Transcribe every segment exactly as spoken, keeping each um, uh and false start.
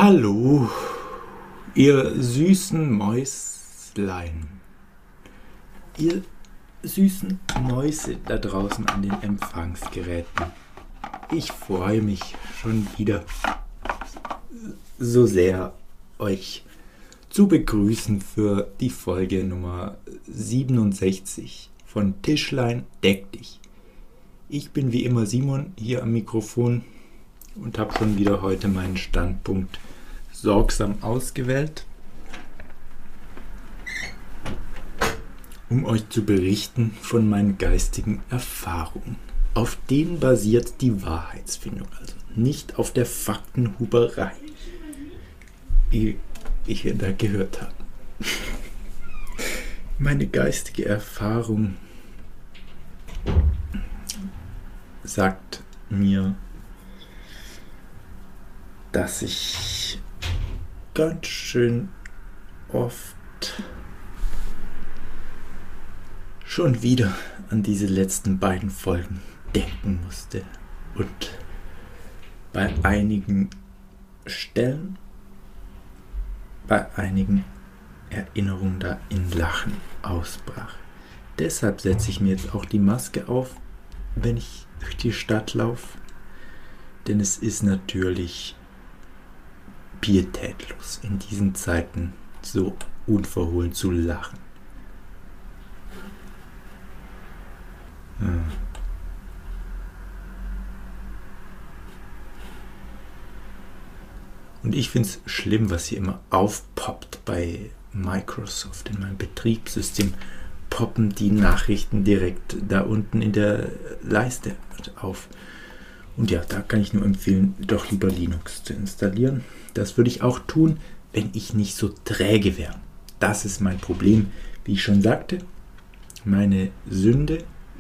Hallo, ihr süßen Mäuslein, ihr süßen Mäuse da draußen an den Empfangsgeräten. Ich freue mich schon wieder so sehr, euch zu begrüßen für die Folge Nummer siebenundsechzig von Tischlein deck dich. Ich bin wie immer Simon hier am Mikrofon und habe schon wieder heute meinen Standpunkt sorgsam ausgewählt, um euch zu berichten von meinen geistigen Erfahrungen. Auf denen basiert die Wahrheitsfindung, also nicht auf der Faktenhuberei, die ich da gehört habe. Meine geistige Erfahrung sagt mir, dass ich ganz schön oft schon wieder an diese letzten beiden Folgen denken musste und bei einigen Stellen, bei einigen Erinnerungen da in Lachen ausbrach. Deshalb setze ich mir jetzt auch die Maske auf, wenn ich durch die Stadt laufe, denn es ist natürlich pietätlos, in diesen Zeiten so unverhohlen zu lachen. Hm. Und ich finde es schlimm, was hier immer aufpoppt bei Microsoft. In meinem Betriebssystem poppen die Nachrichten direkt da unten in der Leiste auf. Und ja, da kann ich nur empfehlen, doch lieber Linux zu installieren. Das würde ich auch tun, wenn ich nicht so träge wäre. Das ist mein Problem, wie ich schon sagte. Meine Sünde.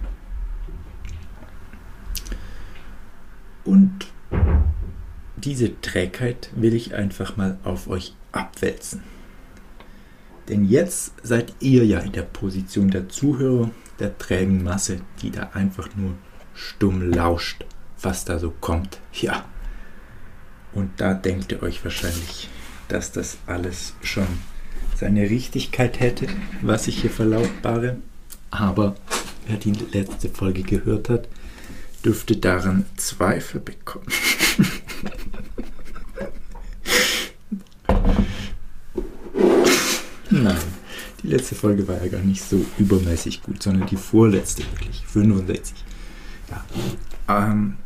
Und diese Trägheit will ich einfach mal auf euch abwälzen. Denn jetzt seid ihr ja in der Position der Zuhörer, der trägen Masse, die da einfach nur stumm lauscht, was da so kommt. Ja. Und da denkt ihr euch wahrscheinlich, dass das alles schon seine Richtigkeit hätte, was ich hier verlautbare. Aber wer die letzte Folge gehört hat, dürfte daran Zweifel bekommen. Nein, die letzte Folge war ja gar nicht so übermäßig gut, sondern die vorletzte wirklich, fünfundsechzig. Ja, ähm,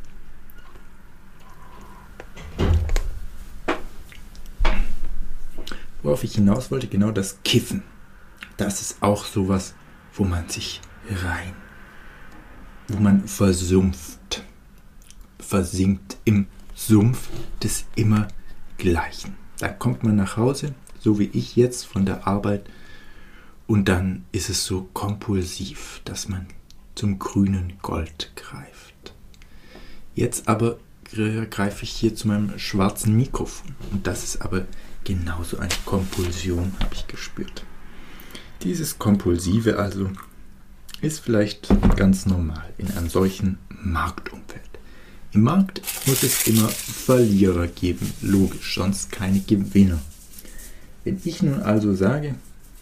worauf ich hinaus wollte, genau das Kiffen. Das ist auch sowas, wo man sich rein, wo man versumpft, versinkt im Sumpf des Immergleichen. Da kommt man nach Hause, so wie ich jetzt von der Arbeit, und dann ist es so kompulsiv, dass man zum grünen Gold greift. Jetzt aber greife ich hier zu meinem schwarzen Mikrofon, und das ist aber genauso eine Kompulsion, habe ich gespürt. Dieses Kompulsive also ist vielleicht ganz normal in einem solchen Marktumfeld. Im Markt muss es immer Verlierer geben, logisch, sonst keine Gewinner. Wenn ich nun also sage,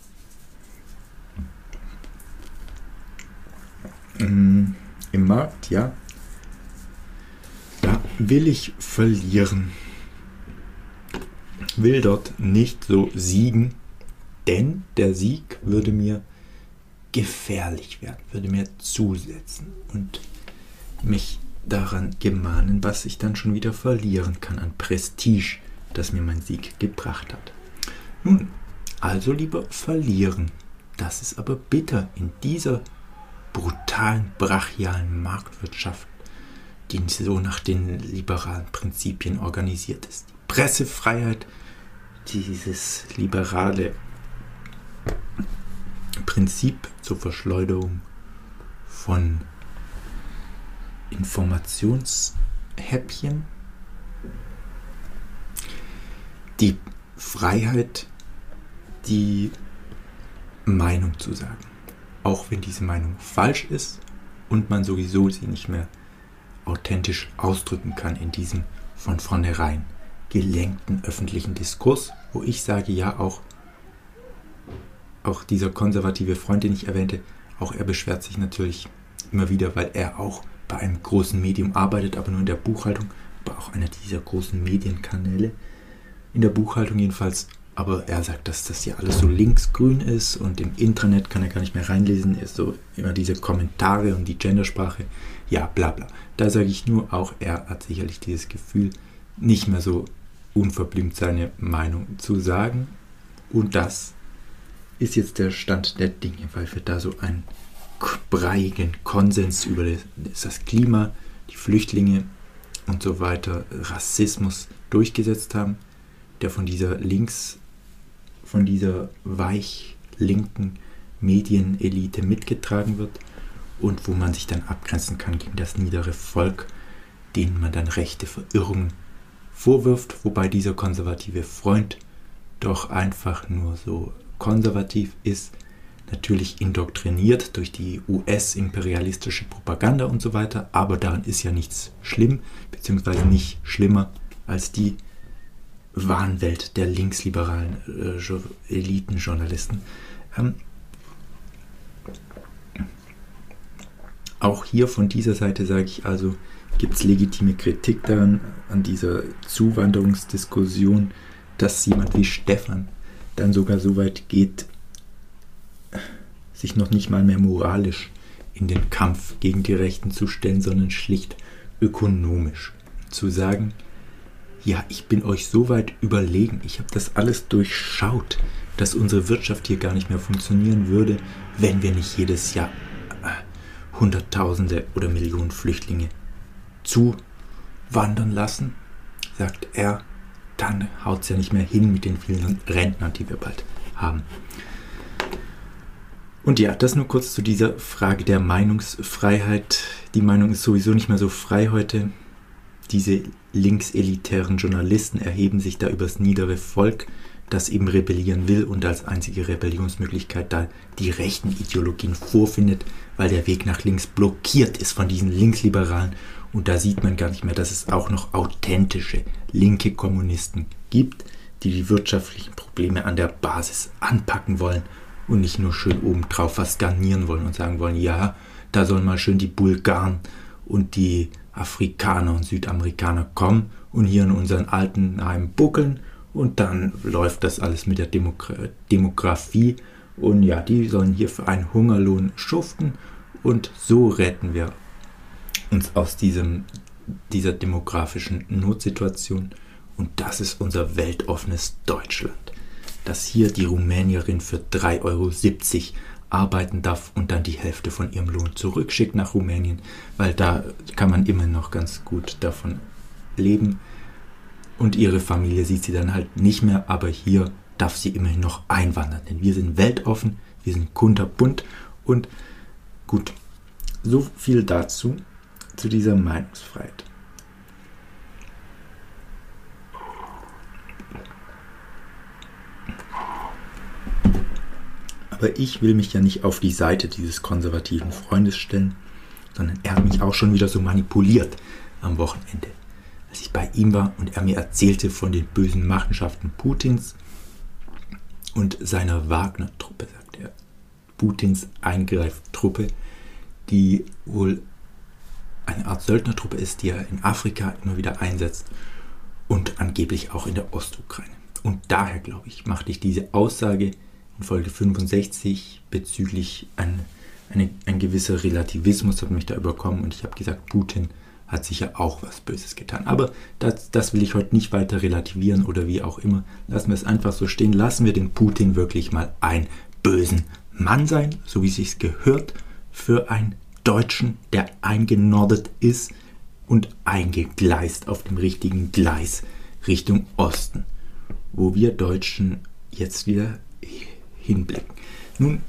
ähm, im Markt, ja, da will ich verlieren, will dort nicht so siegen, denn der Sieg würde mir gefährlich werden, würde mir zusetzen und mich daran gemahnen, was ich dann schon wieder verlieren kann an Prestige, das mir mein Sieg gebracht hat. Nun, also lieber verlieren. Das ist aber bitter in dieser brutalen, brachialen Marktwirtschaft, die so nach den liberalen Prinzipien organisiert ist. Die Pressefreiheit, dieses liberale Prinzip zur Verschleuderung von Informationshäppchen, die Freiheit, die Meinung zu sagen, auch wenn diese Meinung falsch ist und man sowieso sie nicht mehr authentisch ausdrücken kann in diesem von vornherein gelenkten öffentlichen Diskurs, wo ich sage, ja, auch, auch dieser konservative Freund, den ich erwähnte, auch er beschwert sich natürlich immer wieder, weil er auch bei einem großen Medium arbeitet, aber nur in der Buchhaltung, aber auch einer dieser großen Medienkanäle, in der Buchhaltung jedenfalls. Aber er sagt, dass das ja alles so linksgrün ist und im Intranet kann er gar nicht mehr reinlesen, ist so immer diese Kommentare und die Gendersprache, ja, bla bla. Da sage ich nur, auch er hat sicherlich dieses Gefühl, nicht mehr so unverblümt seine Meinung zu sagen. Und das ist jetzt der Stand der Dinge, weil wir da so einen breiigen Konsens über das, das Klima, die Flüchtlinge und so weiter, Rassismus durchgesetzt haben, der von dieser links, von dieser weich linken Medienelite mitgetragen wird und wo man sich dann abgrenzen kann gegen das niedere Volk, denen man dann rechte Verirrungen vorwirft, wobei dieser konservative Freund doch einfach nur so konservativ ist, natürlich indoktriniert durch die U S-imperialistische Propaganda und so weiter, aber daran ist ja nichts schlimm, beziehungsweise nicht schlimmer als die Wahnwelt der linksliberalen äh, Elitenjournalisten. Ähm, auch hier von dieser Seite sage ich also, gibt es legitime Kritik daran, an dieser Zuwanderungsdiskussion, dass jemand wie Stefan dann sogar so weit geht, sich noch nicht mal mehr moralisch in den Kampf gegen die Rechten zu stellen, sondern schlicht ökonomisch zu sagen, ja, ich bin euch so weit überlegen, ich habe das alles durchschaut, dass unsere Wirtschaft hier gar nicht mehr funktionieren würde, wenn wir nicht jedes Jahr äh, Hunderttausende oder Millionen Flüchtlinge zuwandern lassen, sagt er, dann haut es ja nicht mehr hin mit den vielen Rentnern, die wir bald haben. Und ja, das nur kurz zu dieser Frage der Meinungsfreiheit. Die Meinung ist sowieso nicht mehr so frei heute. Diese linkselitären Journalisten erheben sich da übers niedere Volk, das eben rebellieren will und als einzige Rebellionsmöglichkeit da die rechten Ideologien vorfindet, weil der Weg nach links blockiert ist von diesen Linksliberalen. Und da sieht man gar nicht mehr, dass es auch noch authentische linke Kommunisten gibt, die die wirtschaftlichen Probleme an der Basis anpacken wollen und nicht nur schön obendrauf was garnieren wollen und sagen wollen, ja, da sollen mal schön die Bulgaren und die Afrikaner und Südamerikaner kommen und hier in unseren Altenheim buckeln und dann läuft das alles mit der Demogra- Demografie und ja, die sollen hier für einen Hungerlohn schuften und so retten wir uns aus diesem, dieser demografischen Notsituation und das ist unser weltoffenes Deutschland, dass hier die Rumänierin für drei Euro siebzig arbeiten darf und dann die Hälfte von ihrem Lohn zurückschickt nach Rumänien, weil da kann man immer noch ganz gut davon leben und ihre Familie sieht sie dann halt nicht mehr, aber hier darf sie immerhin noch einwandern, denn wir sind weltoffen, wir sind kunterbunt und gut, so viel dazu, zu dieser Meinungsfreiheit. Aber ich will mich ja nicht auf die Seite dieses konservativen Freundes stellen, sondern er hat mich auch schon wieder so manipuliert am Wochenende, als ich bei ihm war und er mir erzählte von den bösen Machenschaften Putins und seiner Wagner-Truppe, sagt er. Putins Eingreiftruppe, die wohl eine Art Söldnertruppe ist, die er in Afrika immer wieder einsetzt und angeblich auch in der Ostukraine. Und daher, glaube ich, machte ich diese Aussage in Folge fünfundsechzig bezüglich ein, eine, ein gewisser Relativismus hat mich da überkommen und ich habe gesagt, Putin hat sicher auch was Böses getan. Aber das, das will ich heute nicht weiter relativieren oder wie auch immer. Lassen wir es einfach so stehen. Lassen wir den Putin wirklich mal einen bösen Mann sein, so wie es sich gehört für einen Deutschen, der eingenordet ist und eingegleist auf dem richtigen Gleis Richtung Osten, wo wir Deutschen jetzt wieder hinblicken. Nun,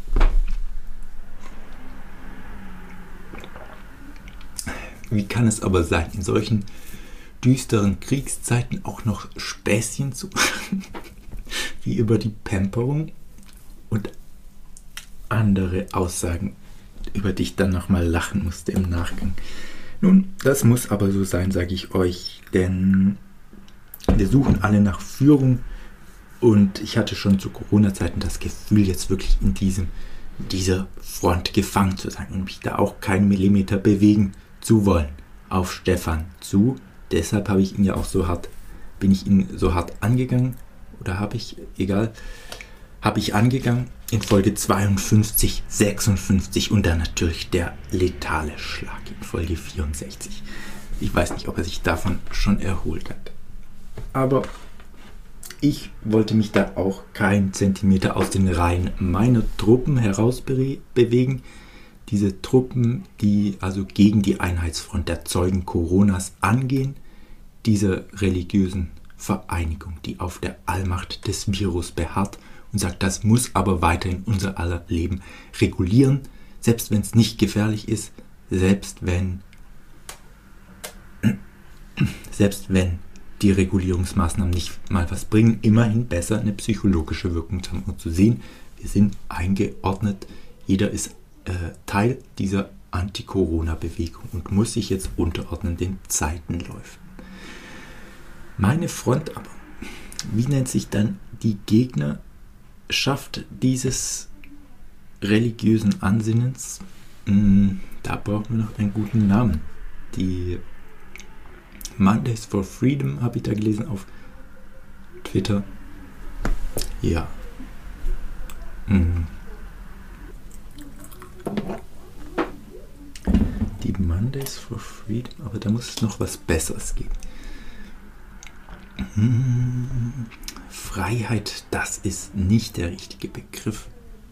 wie kann es aber sein, in solchen düsteren Kriegszeiten auch noch Späßchen zu machen, wie über die Pamperung und andere Aussagen, über die ich dann nochmal lachen musste im Nachgang. Nun, das muss aber so sein, sage ich euch, denn Wir suchen alle nach Führung und ich hatte schon zu Corona-Zeiten das Gefühl, jetzt wirklich in diesem, dieser Front gefangen zu sein und mich da auch keinen Millimeter bewegen zu wollen auf Stefan zu. Deshalb habe ich ihn ja auch so hart, bin ich ihn so hart angegangen oder habe ich, egal, habe ich angegangen in Folge zweiundfünfzig, sechsundfünfzig und dann natürlich der letale Schlag in Folge vierundsechzig. Ich weiß nicht, ob er sich davon schon erholt hat. Aber ich wollte mich da auch keinen Zentimeter aus den Reihen meiner Truppen herausbewegen. Diese Truppen, die also gegen die Einheitsfront der Zeugen Coronas angehen, dieser religiösen Vereinigung, die auf der Allmacht des Virus beharrt und sagt, das muss aber weiterhin unser aller Leben regulieren, selbst wenn es nicht gefährlich ist, selbst wenn, selbst wenn die Regulierungsmaßnahmen nicht mal was bringen, immerhin besser eine psychologische Wirkung zu haben und zu sehen, wir sind eingeordnet, jeder ist äh, Teil dieser Anti-Corona-Bewegung und muss sich jetzt unterordnen den Zeitenläufen. Meine Front aber, wie nennt sich dann die Gegnerschaft dieses religiösen Ansinnens? Hm, da brauchen wir noch einen guten Namen. Die Mondays for Freedom habe ich da gelesen auf Twitter. Ja. Hm. Die Mondays for Freedom, aber da muss es noch was Besseres geben. Hm. Freiheit, das ist nicht der richtige Begriff.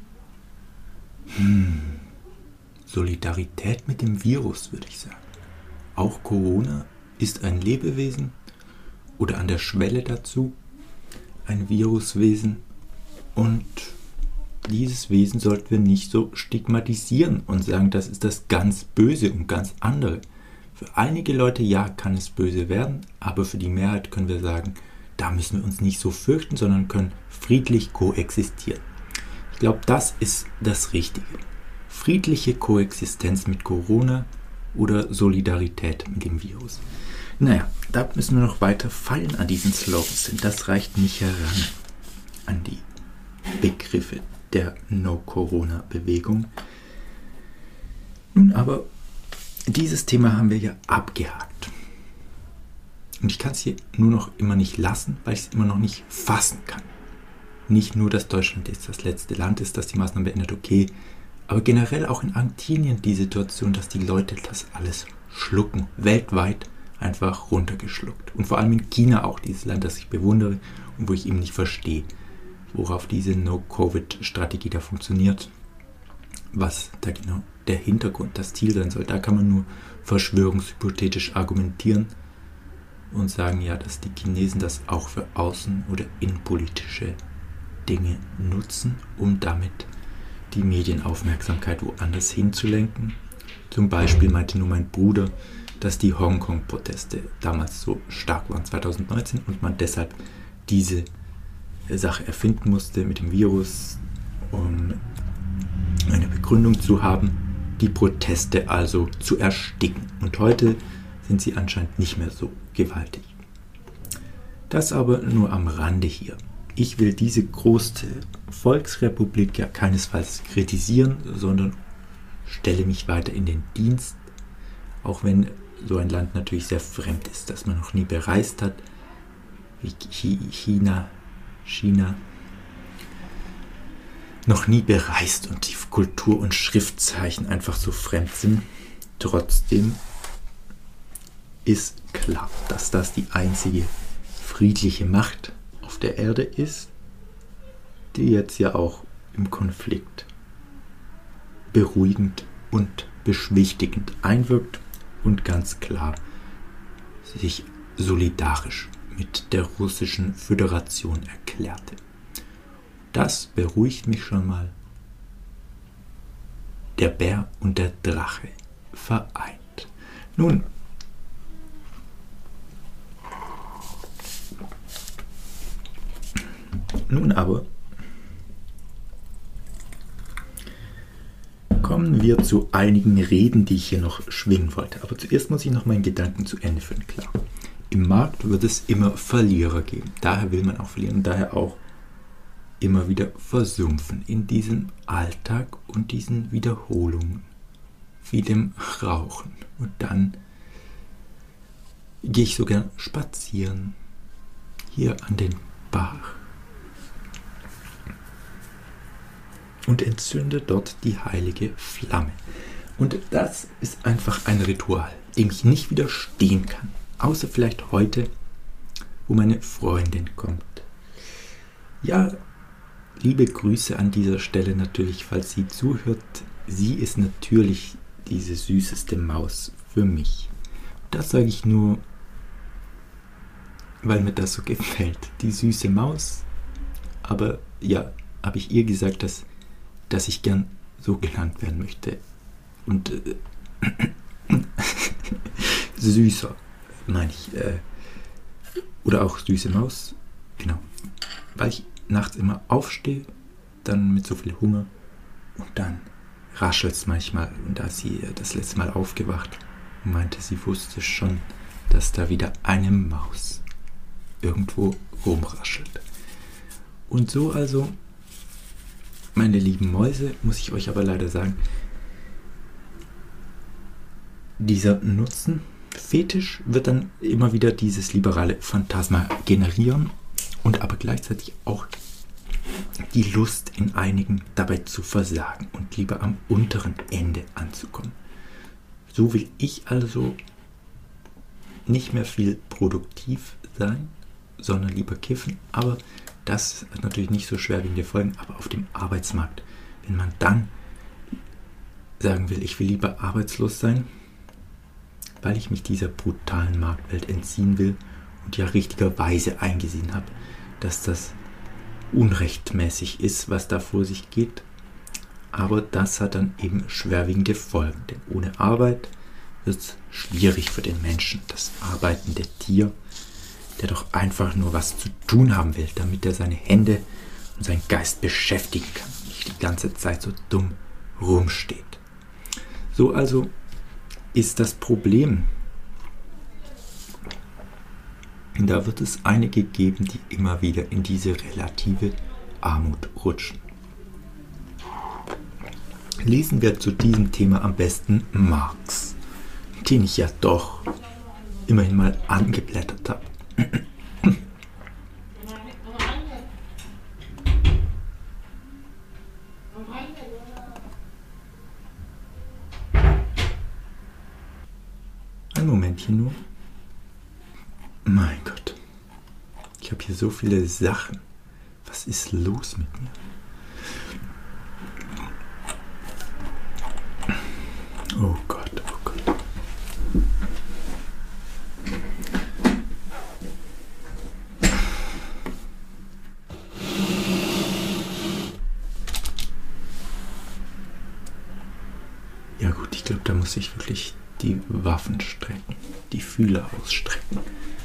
Hm. Solidarität mit dem Virus, würde ich sagen. Auch Corona ist ein Lebewesen oder an der Schwelle dazu ein Viruswesen und dieses Wesen sollten wir nicht so stigmatisieren und sagen, das ist das ganz Böse und ganz andere. Für einige Leute, ja, kann es böse werden, aber für die Mehrheit können wir sagen, da müssen wir uns nicht so fürchten, sondern können friedlich koexistieren. Ich glaube, das ist das Richtige. Friedliche Koexistenz mit Corona oder Solidarität mit dem Virus. Naja, da müssen wir noch weiter feilen an diesen Slogans, denn das reicht nicht heran an die Begriffe der No-Corona-Bewegung. Nun aber, dieses Thema haben wir ja abgehakt. Und ich kann es hier nur noch immer nicht lassen, weil ich es immer noch nicht fassen kann. Nicht nur, dass Deutschland jetzt das letzte Land ist, das die Maßnahmen beendet, okay, aber generell auch in Argentinien die Situation, dass die Leute das alles schlucken, weltweit einfach runtergeschluckt. Und vor allem in China auch, dieses Land, das ich bewundere und wo ich eben nicht verstehe, worauf diese No-Covid-Strategie da funktioniert, was da genau der Hintergrund, das Ziel sein soll. Da kann man nur verschwörungshypothetisch argumentieren und sagen, ja, dass die Chinesen das auch für außen- oder innenpolitische Dinge nutzen, um damit die Medienaufmerksamkeit woanders hinzulenken. Zum Beispiel meinte nur mein Bruder, dass die Hongkong-Proteste damals so stark waren, zwanzig neunzehn, und man deshalb diese Sache erfinden musste mit dem Virus, um eine Begründung zu haben, die Proteste also zu ersticken. Und heute sind sie anscheinend nicht mehr so gewaltig. Das aber nur am Rande hier. Ich will diese große Volksrepublik ja keinesfalls kritisieren, sondern stelle mich weiter in den Dienst, auch wenn so ein Land natürlich sehr fremd ist, das man noch nie bereist hat, wie China, China, noch nie bereist und die Kultur und Schriftzeichen einfach so fremd sind. Trotzdem ist klar, dass das die einzige friedliche Macht auf der Erde ist, die jetzt ja auch im Konflikt beruhigend und beschwichtigend einwirkt und ganz klar sich solidarisch mit der Russischen Föderation erklärte. Das beruhigt mich schon mal. Der Bär und der Drache vereint. Nun, nun aber kommen wir zu einigen Reden, die ich hier noch schwingen wollte. Aber zuerst muss ich noch meinen Gedanken zu Ende führen. Klar, im Markt wird es immer Verlierer geben. Daher will man auch verlieren und daher auch immer wieder versumpfen in diesem Alltag und diesen Wiederholungen, wie dem Rauchen. Und dann gehe ich sogar spazieren, hier an den Bach und entzünde dort die heilige Flamme. Und das ist einfach ein Ritual, dem ich nicht widerstehen kann, außer vielleicht heute, wo meine Freundin kommt. Ja, liebe Grüße an dieser Stelle natürlich, falls sie zuhört. Sie ist natürlich diese süßeste Maus für mich. Das sage ich nur, weil mir das so gefällt. Die süße Maus. Aber ja, habe ich ihr gesagt, dass, dass ich gern so genannt werden möchte. Und äh, süßer, meine ich. Äh, oder auch süße Maus. Genau. Weil ich nachts immer aufstehe, dann mit so viel Hunger und dann raschelt es manchmal. Und da sie das letzte Mal aufgewacht meinte, sie wusste schon, dass da wieder eine Maus irgendwo rumraschelt. Und so also, meine lieben Mäuse, muss ich euch aber leider sagen, dieser Nutzen, Fetisch, wird dann immer wieder dieses liberale Phantasma generieren und aber gleichzeitig auch die Lust in einigen dabei zu versagen und lieber am unteren Ende anzukommen. So will ich also nicht mehr viel produktiv sein, sondern lieber kiffen, aber das ist natürlich nicht so schwer wegen der Folgen, aber auf dem Arbeitsmarkt, wenn man dann sagen will, ich will lieber arbeitslos sein, weil ich mich dieser brutalen Marktwelt entziehen will und ja richtigerweise eingesehen habe, dass das unrechtmäßig ist, was da vor sich geht. Aber das hat dann eben schwerwiegende Folgen, denn ohne Arbeit wird es schwierig für den Menschen, das arbeitende Tier, der doch einfach nur was zu tun haben will, damit er seine Hände und seinen Geist beschäftigen kann, nicht die ganze Zeit so dumm rumsteht. So also ist das Problem. Da wird es einige geben, die immer wieder in diese relative Armut rutschen. Lesen wir zu diesem Thema am besten Marx, den ich ja doch immerhin mal angeblättert habe. Ein Momentchen nur. Mein Gott. Ich habe hier so viele Sachen. Was ist los mit mir? Oh Gott, oh Gott. Ja gut, ich glaube, da muss ich wirklich die Waffen strecken, die Fühler ausstrecken.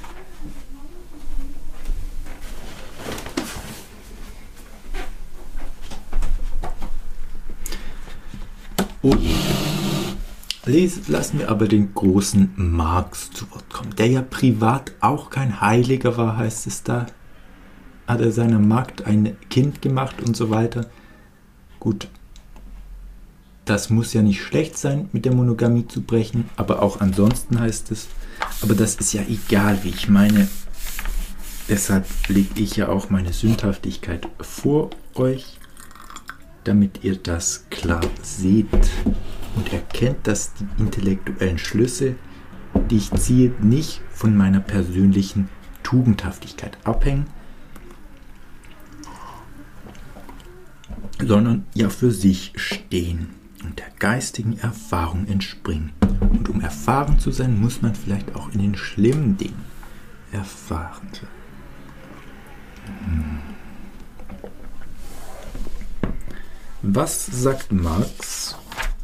Oh je. Les, lassen wir aber den großen Marx zu Wort kommen, der ja privat auch kein Heiliger war, heißt es da. Hat er seiner Magd ein Kind gemacht und so weiter. Gut, das muss ja nicht schlecht sein, mit der Monogamie zu brechen, aber auch ansonsten heißt es, aber das ist ja egal, wie ich meine. Deshalb lege ich ja auch meine Sündhaftigkeit vor euch, damit ihr das klar seht und erkennt, dass die intellektuellen Schlüsse, die ich ziehe, nicht von meiner persönlichen Tugendhaftigkeit abhängen, sondern ja für sich stehen und der geistigen Erfahrung entspringen. Und um erfahren zu sein, muss man vielleicht auch in den schlimmen Dingen erfahren sein. Hm. Was sagt Marx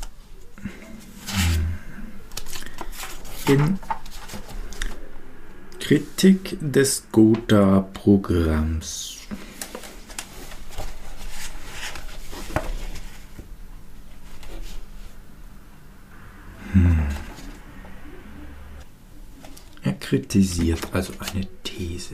in Kritik des Gotha-Programms? Hm. Er kritisiert also eine These.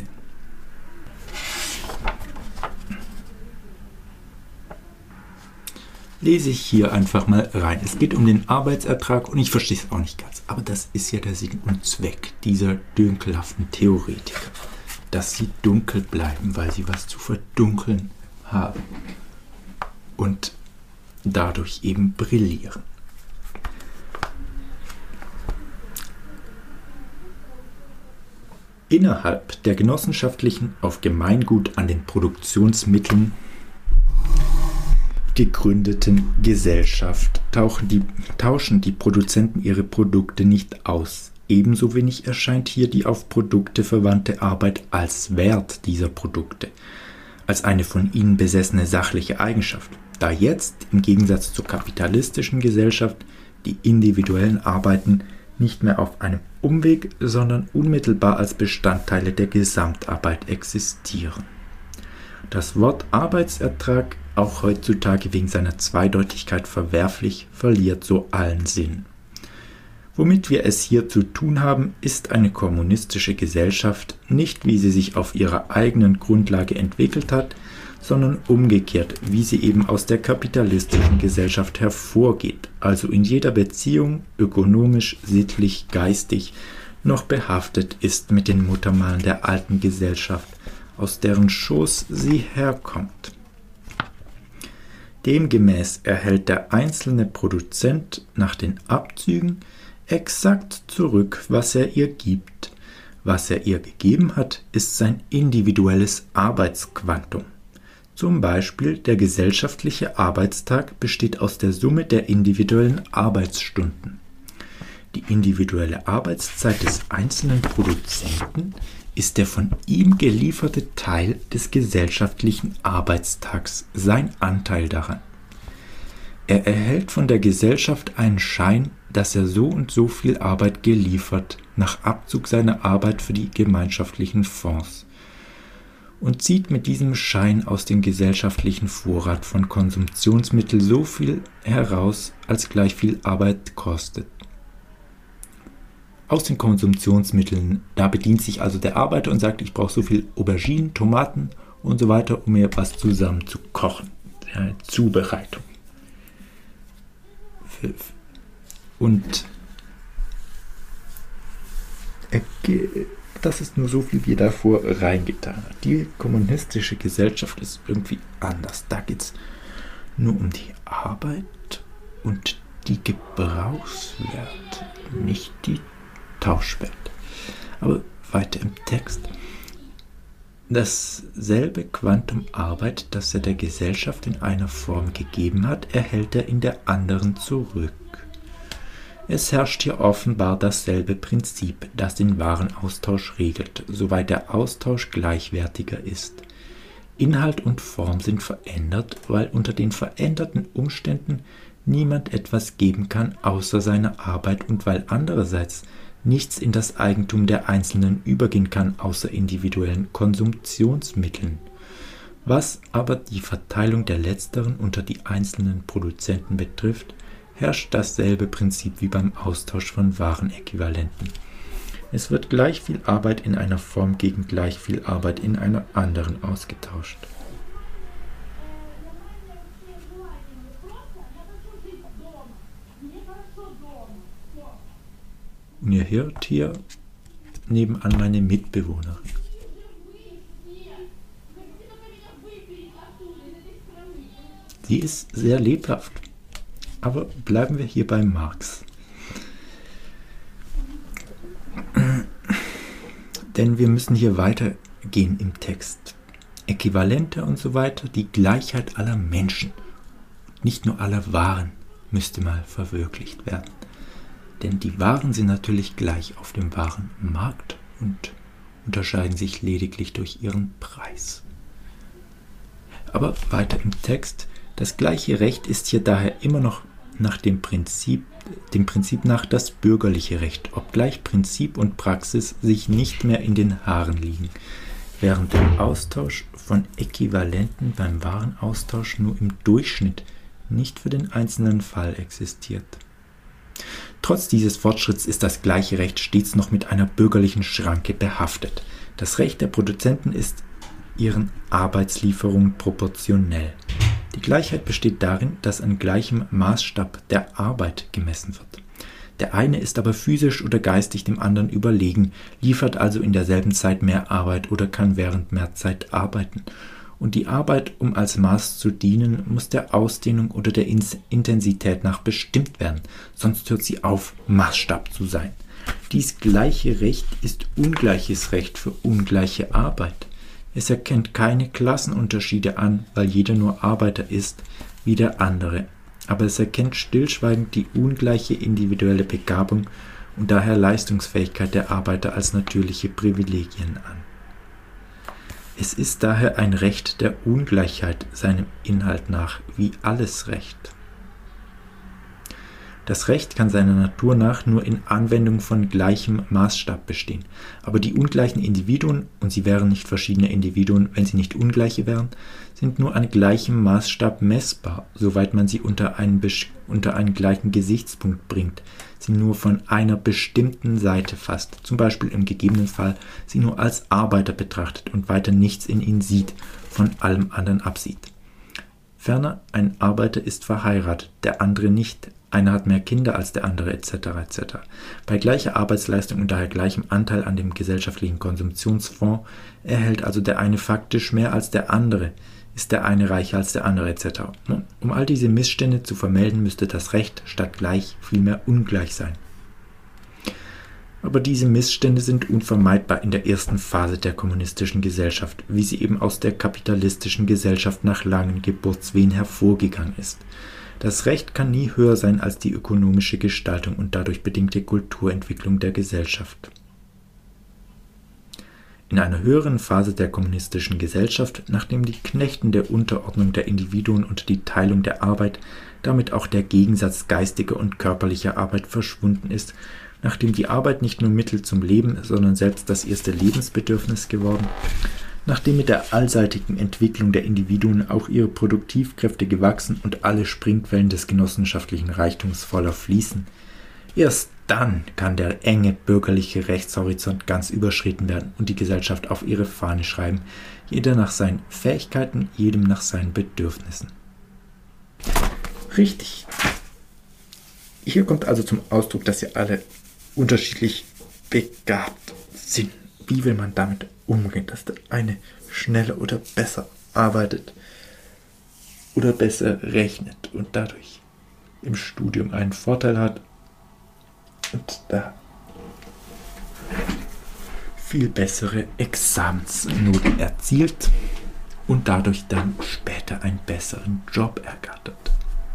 Lese ich hier einfach mal rein. Es geht um den Arbeitsertrag und ich verstehe es auch nicht ganz. Aber das ist ja der Sinn und Zweck dieser dünkelhaften Theoretiker. Dass sie dunkel bleiben, weil sie was zu verdunkeln haben. Und dadurch eben brillieren. Innerhalb der genossenschaftlichen auf Gemeingut an den Produktionsmitteln gegründeten Gesellschaft tauchen die, tauschen die Produzenten ihre Produkte nicht aus. Ebenso wenig erscheint hier die auf Produkte verwandte Arbeit als Wert dieser Produkte, als eine von ihnen besessene sachliche Eigenschaft, da jetzt im Gegensatz zur kapitalistischen Gesellschaft die individuellen Arbeiten nicht mehr auf einem Umweg, sondern unmittelbar als Bestandteile der Gesamtarbeit existieren. Das Wort Arbeitsertrag, auch heutzutage wegen seiner Zweideutigkeit verwerflich, verliert so allen Sinn. Womit wir es hier zu tun haben, ist eine kommunistische Gesellschaft, nicht wie sie sich auf ihrer eigenen Grundlage entwickelt hat, sondern umgekehrt, wie sie eben aus der kapitalistischen Gesellschaft hervorgeht, also in jeder Beziehung ökonomisch, sittlich, geistig noch behaftet ist mit den Muttermalen der alten Gesellschaft, aus deren Schoß sie herkommt. Demgemäß erhält der einzelne Produzent nach den Abzügen exakt zurück, was er ihr gibt. Was er ihr gegeben hat, ist sein individuelles Arbeitsquantum. Zum Beispiel der gesellschaftliche Arbeitstag besteht aus der Summe der individuellen Arbeitsstunden. Die individuelle Arbeitszeit des einzelnen Produzenten ist der von ihm gelieferte Teil des gesellschaftlichen Arbeitstags, sein Anteil daran. Er erhält von der Gesellschaft einen Schein, dass er so und so viel Arbeit geliefert, nach Abzug seiner Arbeit für die gemeinschaftlichen Fonds, und zieht mit diesem Schein aus dem gesellschaftlichen Vorrat von Konsumptionsmitteln so viel heraus, als gleich viel Arbeit kostet. Aus den Konsumptionsmitteln, da bedient sich also der Arbeiter und sagt, ich brauche so viel Auberginen, Tomaten und so weiter, um mir was zusammen zu kochen. Ja, Zubereitung. Und das ist nur so viel, wie er davor reingetan hat. Die kommunistische Gesellschaft ist irgendwie anders. Da geht es nur um die Arbeit und die Gebrauchswerte, nicht die Tauschwert. Aber weiter im Text. Dasselbe Quantum Arbeit, das er der Gesellschaft in einer Form gegeben hat, erhält er in der anderen zurück. Es herrscht hier offenbar dasselbe Prinzip, das den Warenaustausch regelt, soweit der Austausch gleichwertiger ist. Inhalt und Form sind verändert, weil unter den veränderten Umständen niemand etwas geben kann außer seiner Arbeit und weil andererseits nichts in das Eigentum der Einzelnen übergehen kann außer individuellen Konsumptionsmitteln. Was aber die Verteilung der letzteren unter die einzelnen Produzenten betrifft, herrscht dasselbe Prinzip wie beim Austausch von Warenäquivalenten. Es wird gleich viel Arbeit in einer Form gegen gleich viel Arbeit in einer anderen ausgetauscht. Und ihr hört hier nebenan meine Mitbewohnerin. Sie ist sehr lebhaft. Aber bleiben wir hier bei Marx. Denn wir müssen hier weitergehen im Text. Äquivalente und so weiter, die Gleichheit aller Menschen, nicht nur aller Waren, müsste mal verwirklicht werden. Denn die Waren sind natürlich gleich auf dem Warenmarkt und unterscheiden sich lediglich durch ihren Preis. Aber weiter im Text. Das gleiche Recht ist hier daher immer noch nach dem Prinzip, dem Prinzip nach das bürgerliche Recht, obgleich Prinzip und Praxis sich nicht mehr in den Haaren liegen, während der Austausch von Äquivalenten beim Warenaustausch nur im Durchschnitt, nicht für den einzelnen Fall existiert. Trotz dieses Fortschritts ist das gleiche Recht stets noch mit einer bürgerlichen Schranke behaftet. Das Recht der Produzenten ist ihren Arbeitslieferungen proportionell. Die Gleichheit besteht darin, dass an gleichem Maßstab der Arbeit gemessen wird. Der eine ist aber physisch oder geistig dem anderen überlegen, liefert also in derselben Zeit mehr Arbeit oder kann während mehr Zeit arbeiten. Und die Arbeit, um als Maß zu dienen, muss der Ausdehnung oder der Intensität nach bestimmt werden, sonst hört sie auf, Maßstab zu sein. Dies gleiche Recht ist ungleiches Recht für ungleiche Arbeit. Es erkennt keine Klassenunterschiede an, weil jeder nur Arbeiter ist, wie der andere. Aber es erkennt stillschweigend die ungleiche individuelle Begabung und daher Leistungsfähigkeit der Arbeiter als natürliche Privilegien an. Es ist daher ein Recht der Ungleichheit seinem Inhalt nach, wie alles Recht. Das Recht kann seiner Natur nach nur in Anwendung von gleichem Maßstab bestehen, aber die ungleichen Individuen, und sie wären nicht verschiedene Individuen, wenn sie nicht ungleiche wären, sind nur an gleichem Maßstab messbar, soweit man sie unter einen, unter einen gleichen Gesichtspunkt bringt, sie nur von einer bestimmten Seite fasst, zum Beispiel im gegebenen Fall sie nur als Arbeiter betrachtet und weiter nichts in ihnen sieht, von allem anderen absieht. Ferner, ein Arbeiter ist verheiratet, der andere nicht. Einer hat mehr Kinder als der andere, et cetera et cetera. Bei gleicher Arbeitsleistung und daher gleichem Anteil an dem gesellschaftlichen Konsumtionsfonds erhält also der eine faktisch mehr als der andere, ist der eine reicher als der andere, et cetera. Um all diese Missstände zu vermelden, müsste das Recht statt gleich vielmehr ungleich sein. Aber diese Missstände sind unvermeidbar in der ersten Phase der kommunistischen Gesellschaft, wie sie eben aus der kapitalistischen Gesellschaft nach langen Geburtswehen hervorgegangen ist. Das Recht kann nie höher sein als die ökonomische Gestaltung und dadurch bedingte Kulturentwicklung der Gesellschaft. In einer höheren Phase der kommunistischen Gesellschaft, nachdem die Knechten der Unterordnung der Individuen und die Teilung der Arbeit, damit auch der Gegensatz geistiger und körperlicher Arbeit verschwunden ist, nachdem die Arbeit nicht nur Mittel zum Leben, sondern selbst das erste Lebensbedürfnis geworden, nachdem mit der allseitigen Entwicklung der Individuen auch ihre Produktivkräfte gewachsen und alle Springquellen des genossenschaftlichen Reichtums voller fließen, erst dann kann der enge bürgerliche Rechtshorizont ganz überschritten werden und die Gesellschaft auf ihre Fahne schreiben, jeder nach seinen Fähigkeiten, jedem nach seinen Bedürfnissen. Richtig. Hier kommt also zum Ausdruck, dass sie alle unterschiedlich begabt sind. Wie will man damit umgehen, dass der eine schneller oder besser arbeitet oder besser rechnet und dadurch im Studium einen Vorteil hat und da viel bessere Examensnoten erzielt und dadurch dann später einen besseren Job ergattert.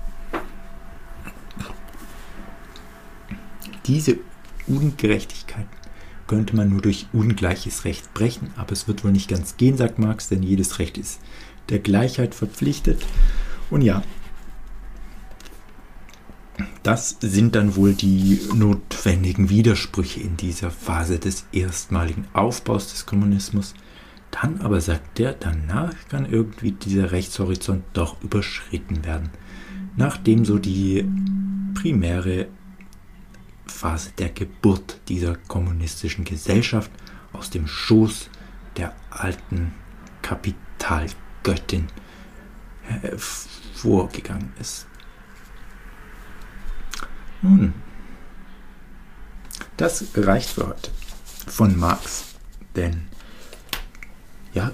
Diese Ungerechtigkeiten könnte man nur durch ungleiches Recht brechen, aber es wird wohl nicht ganz gehen, sagt Marx, denn jedes Recht ist der Gleichheit verpflichtet. Und ja, das sind dann wohl die notwendigen Widersprüche in dieser Phase des erstmaligen Aufbaus des Kommunismus. Dann aber, sagt er, danach kann irgendwie dieser Rechtshorizont doch überschritten werden, nachdem so die primäre Phase der Geburt dieser kommunistischen Gesellschaft aus dem Schoß der alten Kapitalgöttin hervorgegangen ist. Nun, das reicht für heute von Marx, denn ja,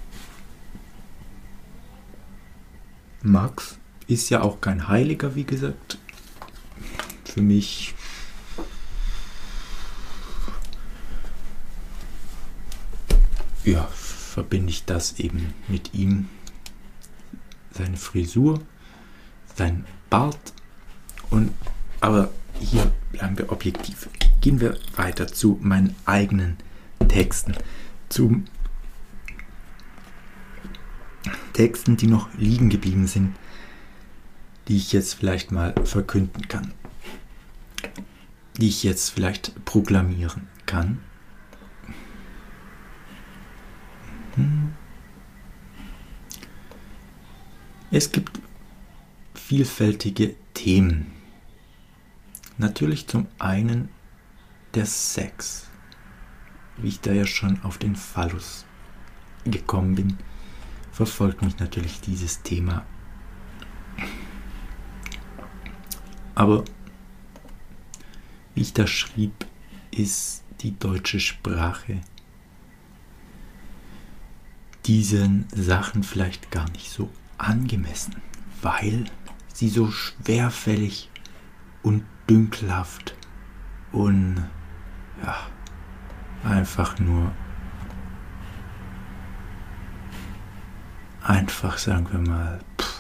Marx ist ja auch kein Heiliger, wie gesagt. Für mich ja, verbinde ich das eben mit ihm, seine Frisur, sein Bart und aber hier bleiben wir objektiv. Gehen wir weiter zu meinen eigenen Texten, zu Texten, die noch liegen geblieben sind, die ich jetzt vielleicht mal verkünden kann, die ich jetzt vielleicht proklamieren kann. Es gibt vielfältige Themen, Natürlich zum einen der Sex. Wie ich da ja schon auf den Phallus gekommen bin, verfolgt mich natürlich dieses Thema. Aber wie ich da schrieb, ist die deutsche Sprache diesen Sachen vielleicht gar nicht so angemessen, weil sie so schwerfällig und dünkelhaft und ja, einfach nur einfach, sagen wir mal, pff,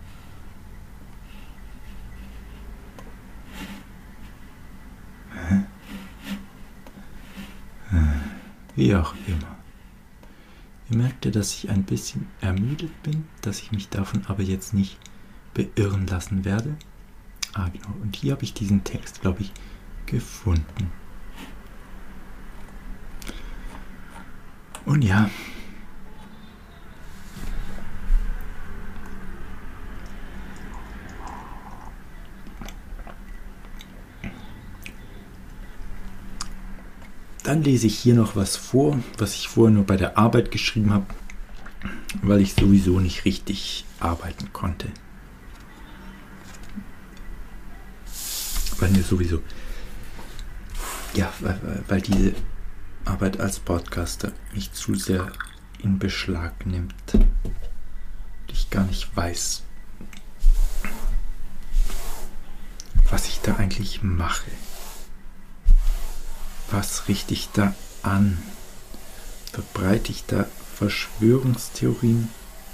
wie auch immer. Ihr merkt ja, dass ich ein bisschen ermüdet bin, dass ich mich davon aber jetzt nicht beirren lassen werde. Ah, genau. Und hier habe ich diesen Text, glaube ich, gefunden. Und ja, dann lese ich hier noch was vor, was ich vorher nur bei der Arbeit geschrieben habe, weil ich sowieso nicht richtig arbeiten konnte. Weil mir sowieso, ja, weil, weil diese Arbeit als Podcaster mich zu sehr in Beschlag nimmt. Ich gar nicht weiß, was ich da eigentlich mache. Was richte ich da an? Verbreite ich da Verschwörungstheorien?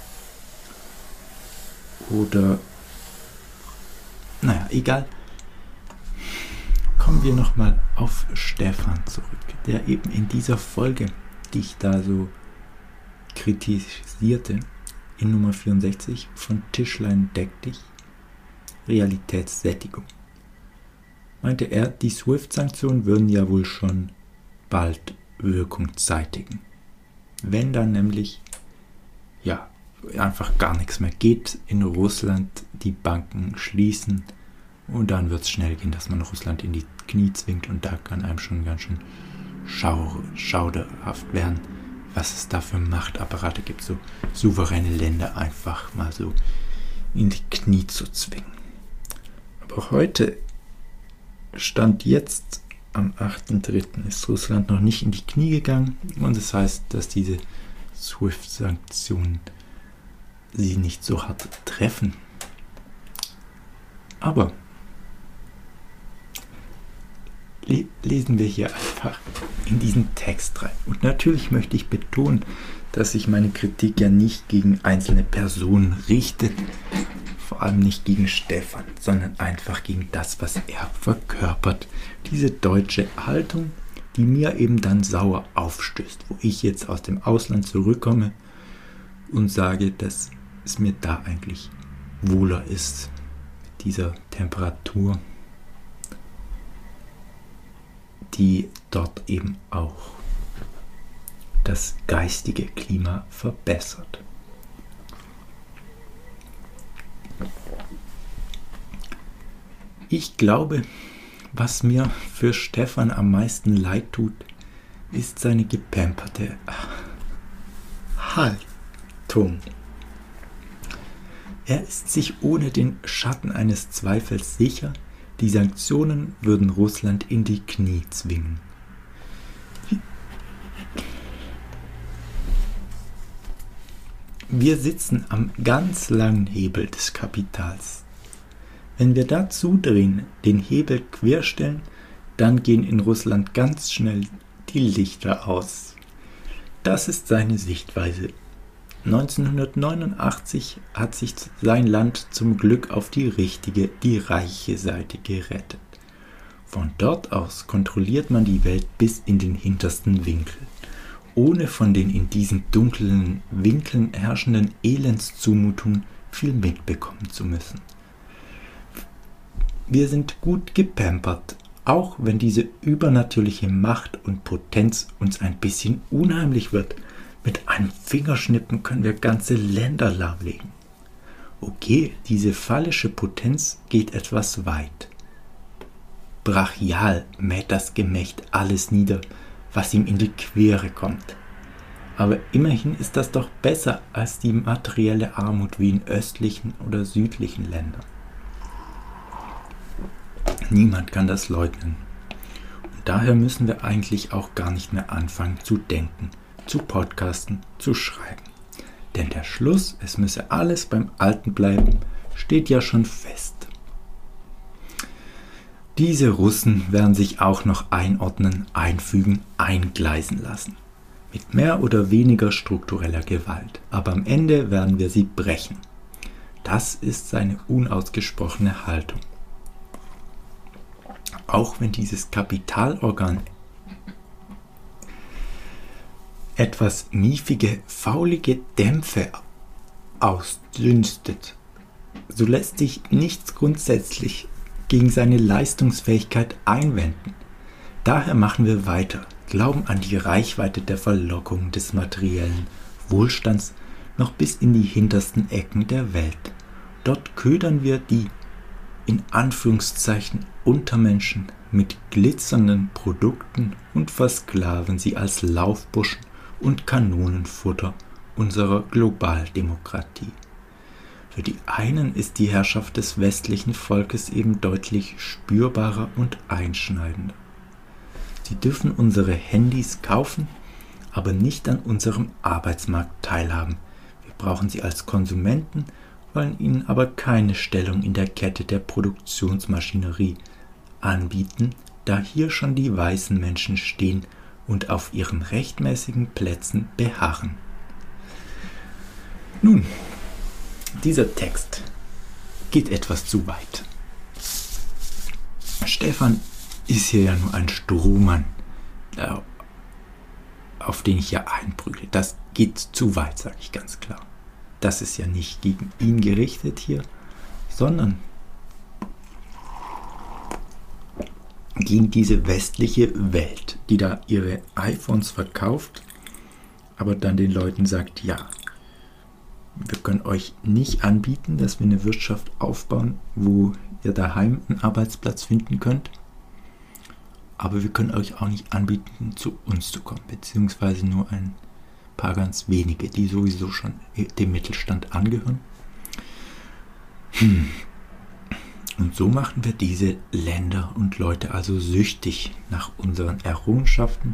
Oder, naja, egal. Kommen wir nochmal auf Stefan zurück, der eben in dieser Folge, die ich da so kritisierte, in Nummer vierundsechzig von Tischlein deck dich, Realitätssättigung, meinte er, die SWIFT-Sanktionen würden ja wohl schon bald Wirkung zeitigen. Wenn dann nämlich ja einfach gar nichts mehr geht, in Russland die Banken schließen und dann wird es schnell gehen, dass man Russland in die Knie zwingt und da kann einem schon ganz schön schau schauderhaft werden, was es da für Machtapparate gibt, so souveräne Länder einfach mal so in die Knie zu zwingen. Aber heute, Stand jetzt, am achten dritten ist Russland noch nicht in die Knie gegangen und das heißt, dass diese SWIFT-Sanktionen sie nicht so hart treffen. Aber le- lesen wir hier einfach in diesen Text rein. Und natürlich möchte ich betonen, dass sich meine Kritik ja nicht gegen einzelne Personen richtet, vor allem nicht gegen Stefan, sondern einfach gegen das, was er verkörpert. Diese deutsche Haltung, die mir eben dann sauer aufstößt, wo ich jetzt aus dem Ausland zurückkomme und sage, dass es mir da eigentlich wohler ist, mit dieser Temperatur, die dort eben auch das geistige Klima verbessert. Ich glaube, was mir für Stefan am meisten leid tut, ist seine gepamperte Haltung. Er ist sich ohne den Schatten eines Zweifels sicher, die Sanktionen würden Russland in die Knie zwingen. Wir sitzen am ganz langen Hebel des Kapitals. Wenn wir da zudrehen, den Hebel querstellen, dann gehen in Russland ganz schnell die Lichter aus. Das ist seine Sichtweise. neunzehnhundertneunundachtzig hat sich sein Land zum Glück auf die richtige, die reiche Seite gerettet. Von dort aus kontrolliert man die Welt bis in den hintersten Winkel, ohne von den in diesen dunklen Winkeln herrschenden Elendszumutungen viel mitbekommen zu müssen. Wir sind gut gepampert, auch wenn diese übernatürliche Macht und Potenz uns ein bisschen unheimlich wird. Mit einem Fingerschnippen können wir ganze Länder lahmlegen. Okay, diese phallische Potenz geht etwas weit. brachial mäht das Gemächt alles nieder, was ihm in die Quere kommt. Aber immerhin ist das doch besser als die materielle Armut wie in östlichen oder südlichen Ländern. Niemand kann das leugnen. Und daher müssen wir eigentlich auch gar nicht mehr anfangen zu denken, zu podcasten, zu schreiben. Denn der Schluss, es müsse alles beim Alten bleiben, steht ja schon fest. Diese Russen werden sich auch noch einordnen, einfügen, eingleisen lassen. Mit mehr oder weniger struktureller Gewalt. Aber am Ende werden wir sie brechen. Das ist seine unausgesprochene Haltung. Auch wenn dieses Kapitalorgan etwas miefige, faulige Dämpfe ausdünstet, so lässt sich nichts grundsätzlich gegen seine Leistungsfähigkeit einwenden. Daher machen wir weiter, glauben an die Reichweite der Verlockung des materiellen Wohlstands noch bis in die hintersten Ecken der Welt. Dort ködern wir die, in Anführungszeichen, Untermenschen mit glitzernden Produkten und versklaven sie als Laufbuschen und Kanonenfutter unserer Globaldemokratie. Für die einen ist die Herrschaft des westlichen Volkes eben deutlich spürbarer und einschneidender. Sie dürfen unsere Handys kaufen, aber nicht an unserem Arbeitsmarkt teilhaben. Wir brauchen sie als Konsumenten, wollen ihnen aber keine Stellung in der Kette der Produktionsmaschinerie anbieten, da hier schon die weißen Menschen stehen und auf ihren rechtmäßigen Plätzen beharren. Nun, dieser Text geht etwas zu weit. Stefan ist hier ja nur ein Strohmann, auf den ich ja einprügle. Das geht zu weit, sage ich ganz klar. Das ist ja nicht gegen ihn gerichtet hier, sondern gegen diese westliche Welt, die da ihre iPhones verkauft, aber dann den Leuten sagt, ja, wir können euch nicht anbieten, dass wir eine Wirtschaft aufbauen, wo ihr daheim einen Arbeitsplatz finden könnt. Aber wir können euch auch nicht anbieten, zu uns zu kommen, beziehungsweise nur ein paar ganz wenige, die sowieso schon dem Mittelstand angehören. Hm. Und so machen wir diese Länder und Leute also süchtig nach unseren Errungenschaften.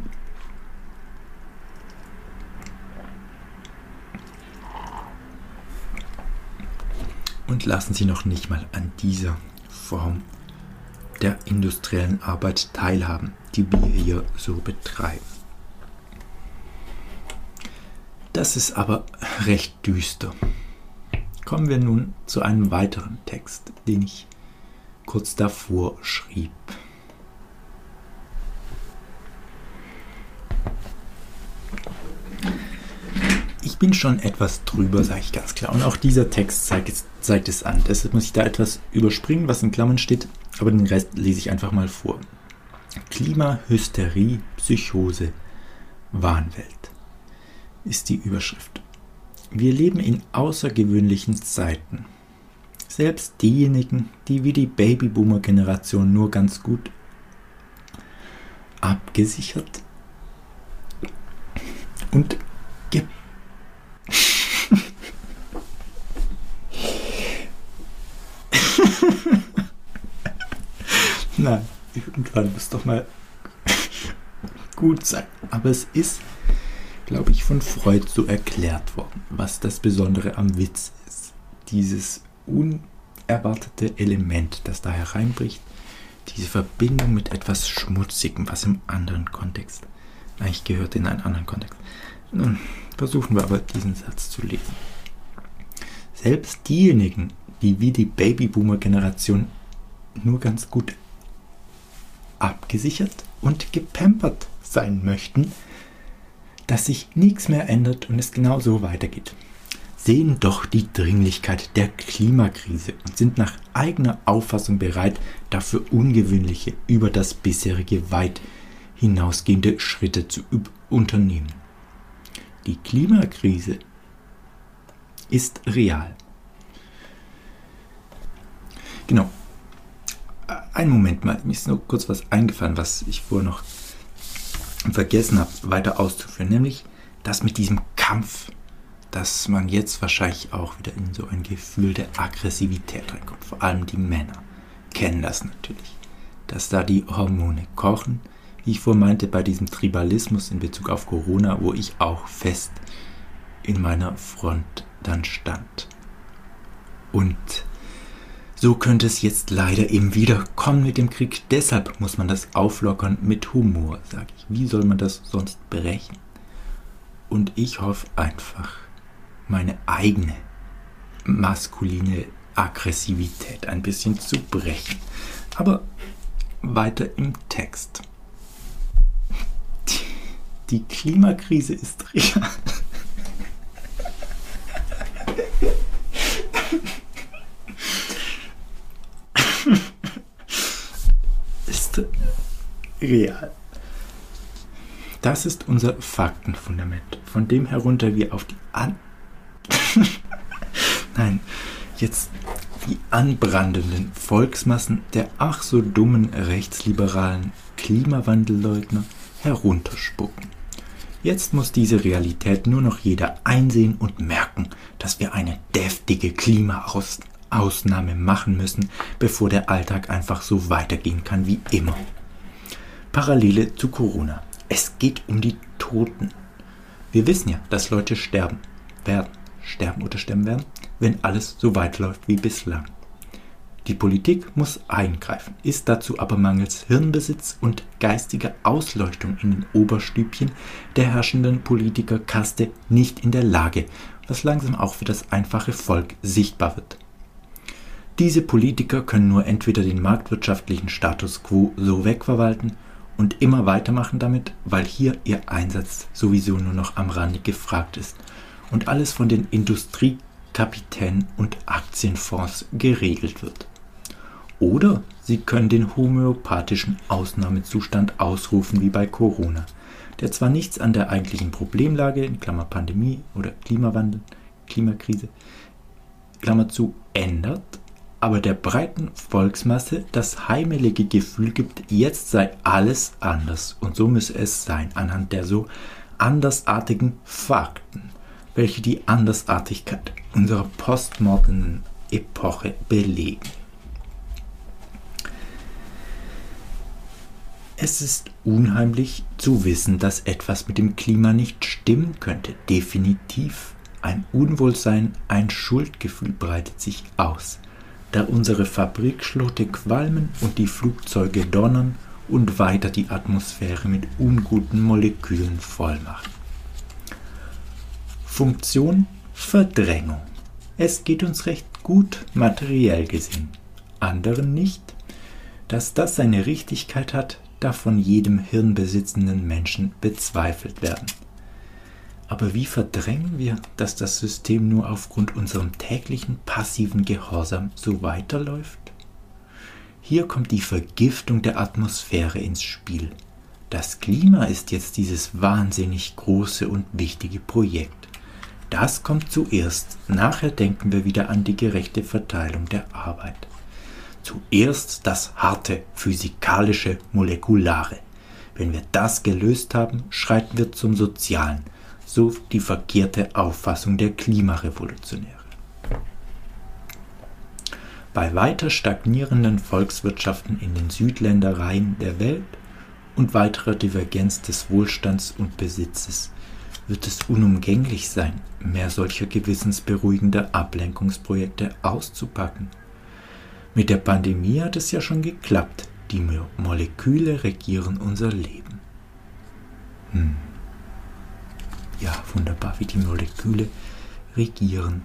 Und lassen sie noch nicht mal an dieser Form der industriellen Arbeit teilhaben, die wir hier so betreiben. Das ist aber recht düster. Kommen wir nun zu einem weiteren Text, den ich kurz davor schrieb. Ich bin schon etwas drüber, sage ich ganz klar. Und auch dieser Text zeigt es, zeigt es an. Deshalb muss ich da etwas überspringen, was in Klammern steht, aber den Rest lese ich einfach mal vor. Klimahysterie, Psychose, Wahnwelt ist die Überschrift. Wir leben in außergewöhnlichen Zeiten. Selbst diejenigen, die wie die Babyboomer-Generation nur ganz gut abgesichert und ge Nein, irgendwann muss doch mal gut sein. Aber es ist, glaube ich, von Freud so erklärt worden, was das Besondere am Witz ist. Dieses unerwartete Element, das da hereinbricht, diese Verbindung mit etwas Schmutzigem, was im anderen Kontext eigentlich gehört, in einen anderen Kontext. Nun versuchen wir aber diesen Satz zu lesen. Selbst diejenigen, die wie die Babyboomer-Generation nur ganz gut abgesichert und gepampert sein möchten, dass sich nichts mehr ändert und es genau so weitergeht, sehen doch die Dringlichkeit der Klimakrise und sind nach eigener Auffassung bereit, dafür ungewöhnliche, über das bisherige weit hinausgehende Schritte zu unternehmen. Die Klimakrise ist real. Genau. einen Moment mal, mir ist nur kurz was eingefallen, was ich vorher noch vergessen habe, weiter auszuführen, nämlich das mit diesem Kampf, dass man jetzt wahrscheinlich auch wieder in so ein Gefühl der Aggressivität reinkommt. Vor allem die Männer kennen das natürlich, dass da die Hormone kochen, wie ich vorhin meinte, bei diesem Tribalismus in Bezug auf Corona, wo ich auch fest in meiner Front dann stand. Und so könnte es jetzt leider eben wieder kommen mit dem Krieg. Deshalb muss man das auflockern mit Humor, sage ich. Wie soll man das sonst brechen? Und ich hoffe einfach, meine eigene maskuline Aggressivität ein bisschen zu brechen. Aber weiter im Text. Die, die Klimakrise ist real. ist real. Das ist unser Faktenfundament, von dem herunter wir auf die an Nein, jetzt die anbrandenden Volksmassen der ach so dummen rechtsliberalen Klimawandelleugner herunterspucken. Jetzt muss diese Realität nur noch jeder einsehen und merken, dass wir eine deftige Klimaausnahme machen müssen, bevor der Alltag einfach so weitergehen kann wie immer. Parallele zu Corona. Es geht um die Toten. Wir wissen ja, dass Leute sterben werden, sterben oder sterben werden, wenn alles so weiterläuft wie bislang. Die Politik muss eingreifen, ist dazu aber mangels Hirnbesitz und geistiger Ausleuchtung in den Oberstübchen der herrschenden Politikerkaste nicht in der Lage, was langsam auch für das einfache Volk sichtbar wird. Diese Politiker können nur entweder den marktwirtschaftlichen Status quo so wegverwalten und immer weitermachen damit, weil hier ihr Einsatz sowieso nur noch am Rande gefragt ist und alles von den Industriekapitänen und Aktienfonds geregelt wird. Oder sie können den homöopathischen Ausnahmezustand ausrufen wie bei Corona, der zwar nichts an der eigentlichen Problemlage, in Klammer Pandemie oder Klimawandel, Klimakrise, Klammer zu, ändert, aber der breiten Volksmasse das heimelige Gefühl gibt, jetzt sei alles anders und so müsse es sein, anhand der so andersartigen Fakten, welche die Andersartigkeit unserer postmodernen Epoche belegen. Es ist unheimlich zu wissen, dass etwas mit dem Klima nicht stimmen könnte. Definitiv. Ein Unwohlsein, ein Schuldgefühl breitet sich aus, da unsere Fabrikschlote qualmen und die Flugzeuge donnern und weiter die Atmosphäre mit unguten Molekülen vollmachen. Funktion Verdrängung. Es geht uns recht gut, materiell gesehen. Anderen nicht. Dass das seine Richtigkeit hat, darf von jedem hirnbesitzenden Menschen bezweifelt werden. Aber wie verdrängen wir, dass das System nur aufgrund unserem täglichen passiven Gehorsam so weiterläuft? Hier kommt die Vergiftung der Atmosphäre ins Spiel. Das Klima ist jetzt dieses wahnsinnig große und wichtige Projekt. Das kommt zuerst, nachher denken wir wieder an die gerechte Verteilung der Arbeit. Zuerst das harte, physikalische, molekulare. Wenn wir das gelöst haben, schreiten wir zum Sozialen, so die verkehrte Auffassung der Klimarevolutionäre. Bei weiter stagnierenden Volkswirtschaften in den Südländereien der Welt und weiterer Divergenz des Wohlstands und Besitzes wird es unumgänglich sein, mehr solcher gewissensberuhigender Ablenkungsprojekte auszupacken. Mit der Pandemie hat es ja schon geklappt. Die Mo- Moleküle regieren unser Leben. Hm. Ja, wunderbar, wie die Moleküle regieren.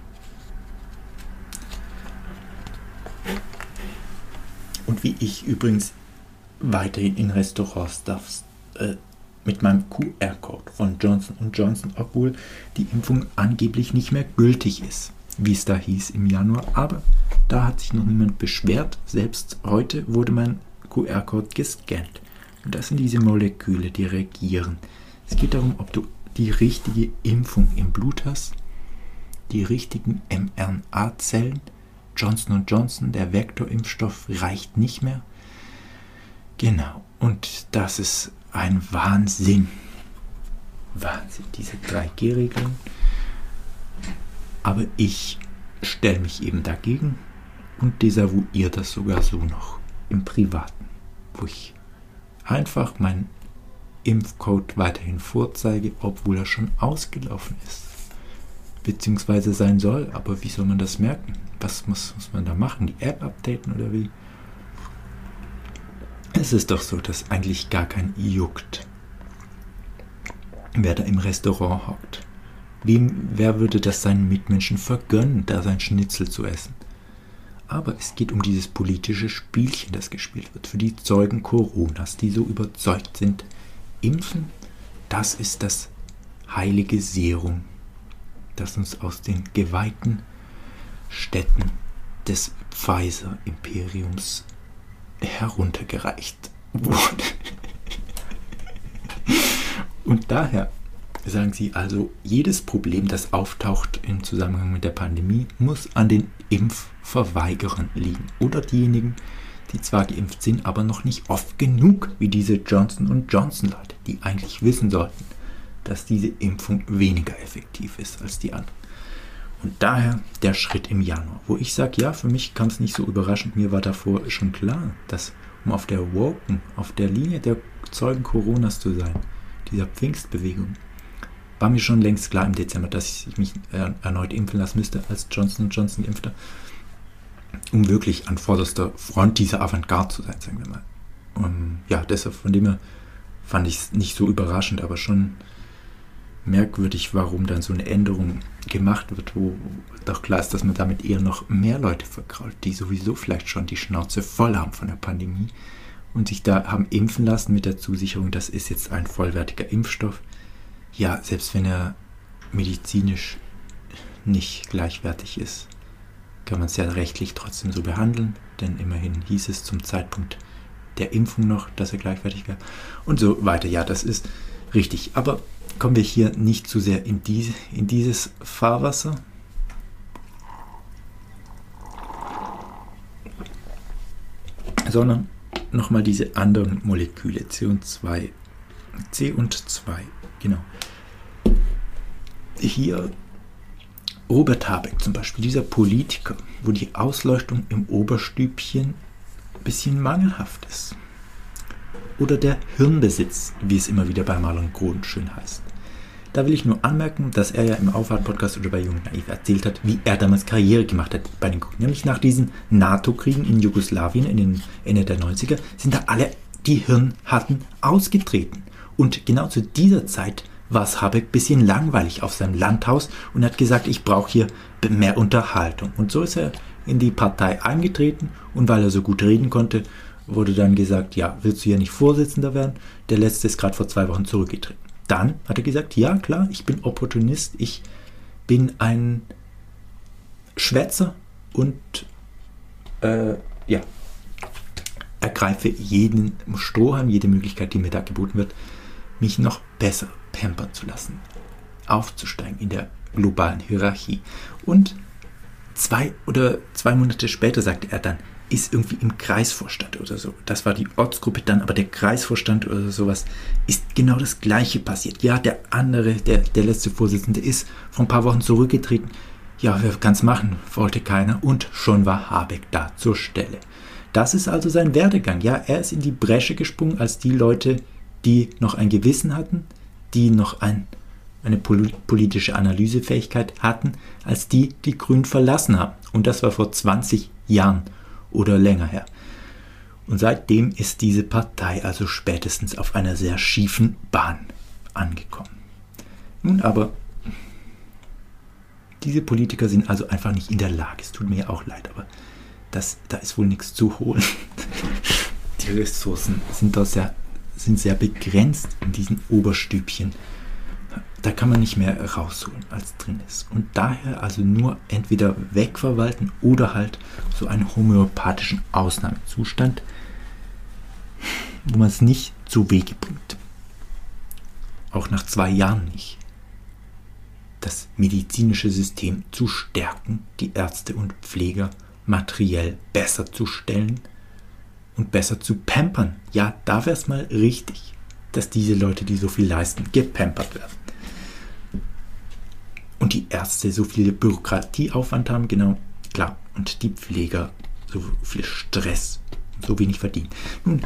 Und wie ich übrigens weiterhin in Restaurants darf, äh, mit meinem Q R-Code von Johnson und Johnson, obwohl die Impfung angeblich nicht mehr gültig ist, wie es da hieß im Januar. Aber da hat sich noch niemand beschwert. Selbst heute wurde mein Q R-Code gescannt. Und das sind diese Moleküle, die regieren. Es geht darum, ob du die richtige Impfung im Blut hast, die richtigen mRNA-Zellen. Johnson und Johnson, der Vektorimpfstoff, reicht nicht mehr. Genau, und das ist ein Wahnsinn. Wahnsinn, diese drei G-Regeln. Aber ich stelle mich eben dagegen und desavouiere das sogar so noch im Privaten, wo ich einfach meinen Impfcode weiterhin vorzeige, obwohl er schon ausgelaufen ist. Beziehungsweise sein soll, aber wie soll man das merken? Was muss, muss man da machen? Die App updaten oder wie? Es ist doch so, dass eigentlich gar kein juckt, wer da im Restaurant hockt. Wem, wer würde das seinen Mitmenschen vergönnen, da sein Schnitzel zu essen? Aber es geht um dieses politische Spielchen, das gespielt wird. Für die Zeugen Coronas, die so überzeugt sind, Impfen, das ist das heilige Serum, das uns aus den geweihten Städten des Pfizer-Imperiums heruntergereicht wurde. Und daher sagen sie also, jedes Problem, das auftaucht im Zusammenhang mit der Pandemie, muss an den Impfverweigerern liegen. Oder diejenigen, die zwar geimpft sind, aber noch nicht oft genug, wie diese Johnson und Johnson Leute, die eigentlich wissen sollten, dass diese Impfung weniger effektiv ist als die andere. Und daher der Schritt im Januar, wo ich sage, ja, für mich kam es nicht so überraschend, mir war davor schon klar, dass, um auf der Woken, auf der Linie der Zeugen Coronas zu sein, dieser Pfingstbewegung, war mir schon längst klar im Dezember, dass ich mich erneut impfen lassen müsste als Johnson und Johnson Impfter, um wirklich an vorderster Front dieser Avantgarde zu sein, sagen wir mal. Und ja, deshalb von dem her fand ich es nicht so überraschend, aber schon merkwürdig, warum dann so eine Änderung gemacht wird, wo doch klar ist, dass man damit eher noch mehr Leute vergrault, die sowieso vielleicht schon die Schnauze voll haben von der Pandemie und sich da haben impfen lassen mit der Zusicherung, das ist jetzt ein vollwertiger Impfstoff. Ja, selbst wenn er medizinisch nicht gleichwertig ist, kann man es ja rechtlich trotzdem so behandeln, denn immerhin hieß es zum Zeitpunkt der Impfung noch, dass er gleichwertig wäre und so weiter. Ja, das ist richtig, aber kommen wir hier nicht zu sehr in, diese, in dieses Fahrwasser. Sondern nochmal diese anderen Moleküle, C und zwei. C und zwei, genau. Hier Robert Habeck zum Beispiel, dieser Politiker, wo die Ausleuchtung im Oberstübchen ein bisschen mangelhaft ist. Oder der Hirnbesitz, wie es immer wieder bei Marlon Grohn schön heißt. Da will ich nur anmerken, dass er ja im Aufwart-Podcast oder bei Jung Naiv erzählt hat, wie er damals Karriere gemacht hat bei den Grünen. Nämlich nach diesen NATO-Kriegen in Jugoslawien in den Ende der neunziger sind da alle, die Hirn hatten, ausgetreten. Und genau zu dieser Zeit war es Habeck ein bisschen langweilig auf seinem Landhaus und hat gesagt, ich brauche hier mehr Unterhaltung. Und so ist er in die Partei eingetreten und weil er so gut reden konnte, wurde dann gesagt, ja, willst du hier nicht Vorsitzender werden? Der Letzte ist gerade vor zwei Wochen zurückgetreten. Dann hat er gesagt, ja klar, ich bin Opportunist, ich bin ein Schwätzer und äh, ja, ergreife jeden Strohhalm, jede Möglichkeit, die mir da geboten wird, mich noch besser pampern zu lassen, aufzusteigen in der globalen Hierarchie. Und zwei oder zwei Monate später sagte er dann, ist irgendwie im Kreisvorstand oder so. Das war die Ortsgruppe dann, aber der Kreisvorstand oder sowas ist genau das Gleiche passiert. Ja, der andere, der, der letzte Vorsitzende ist vor ein paar Wochen zurückgetreten. Ja, wer kann es machen? Wollte keiner und schon war Habeck da zur Stelle. Das ist also sein Werdegang. Ja, er ist in die Bresche gesprungen als die Leute, die noch ein Gewissen hatten, die noch ein, eine politische Analysefähigkeit hatten, als die, die Grün verlassen haben. Und das war vor zwanzig Jahren oder länger her. Und seitdem ist diese Partei also spätestens auf einer sehr schiefen Bahn angekommen. Nun aber, diese Politiker sind also einfach nicht in der Lage, es tut mir ja auch leid, aber das, da ist wohl nichts zu holen. Die Ressourcen sind, da sehr, sind sehr begrenzt in diesen Oberstübchen. Da kann man nicht mehr rausholen, als drin ist. Und daher also nur entweder wegverwalten oder halt so einen homöopathischen Ausnahmezustand, wo man es nicht zu Wege bringt. Auch nach zwei Jahren nicht. Das medizinische System zu stärken, die Ärzte und Pfleger materiell besser zu stellen und besser zu pampern. Ja, da wäre es mal richtig, dass diese Leute, die so viel leisten, gepampert werden. Und die Ärzte so viel Bürokratieaufwand haben, genau, klar. Und die Pfleger so viel Stress, so wenig verdienen. Nun,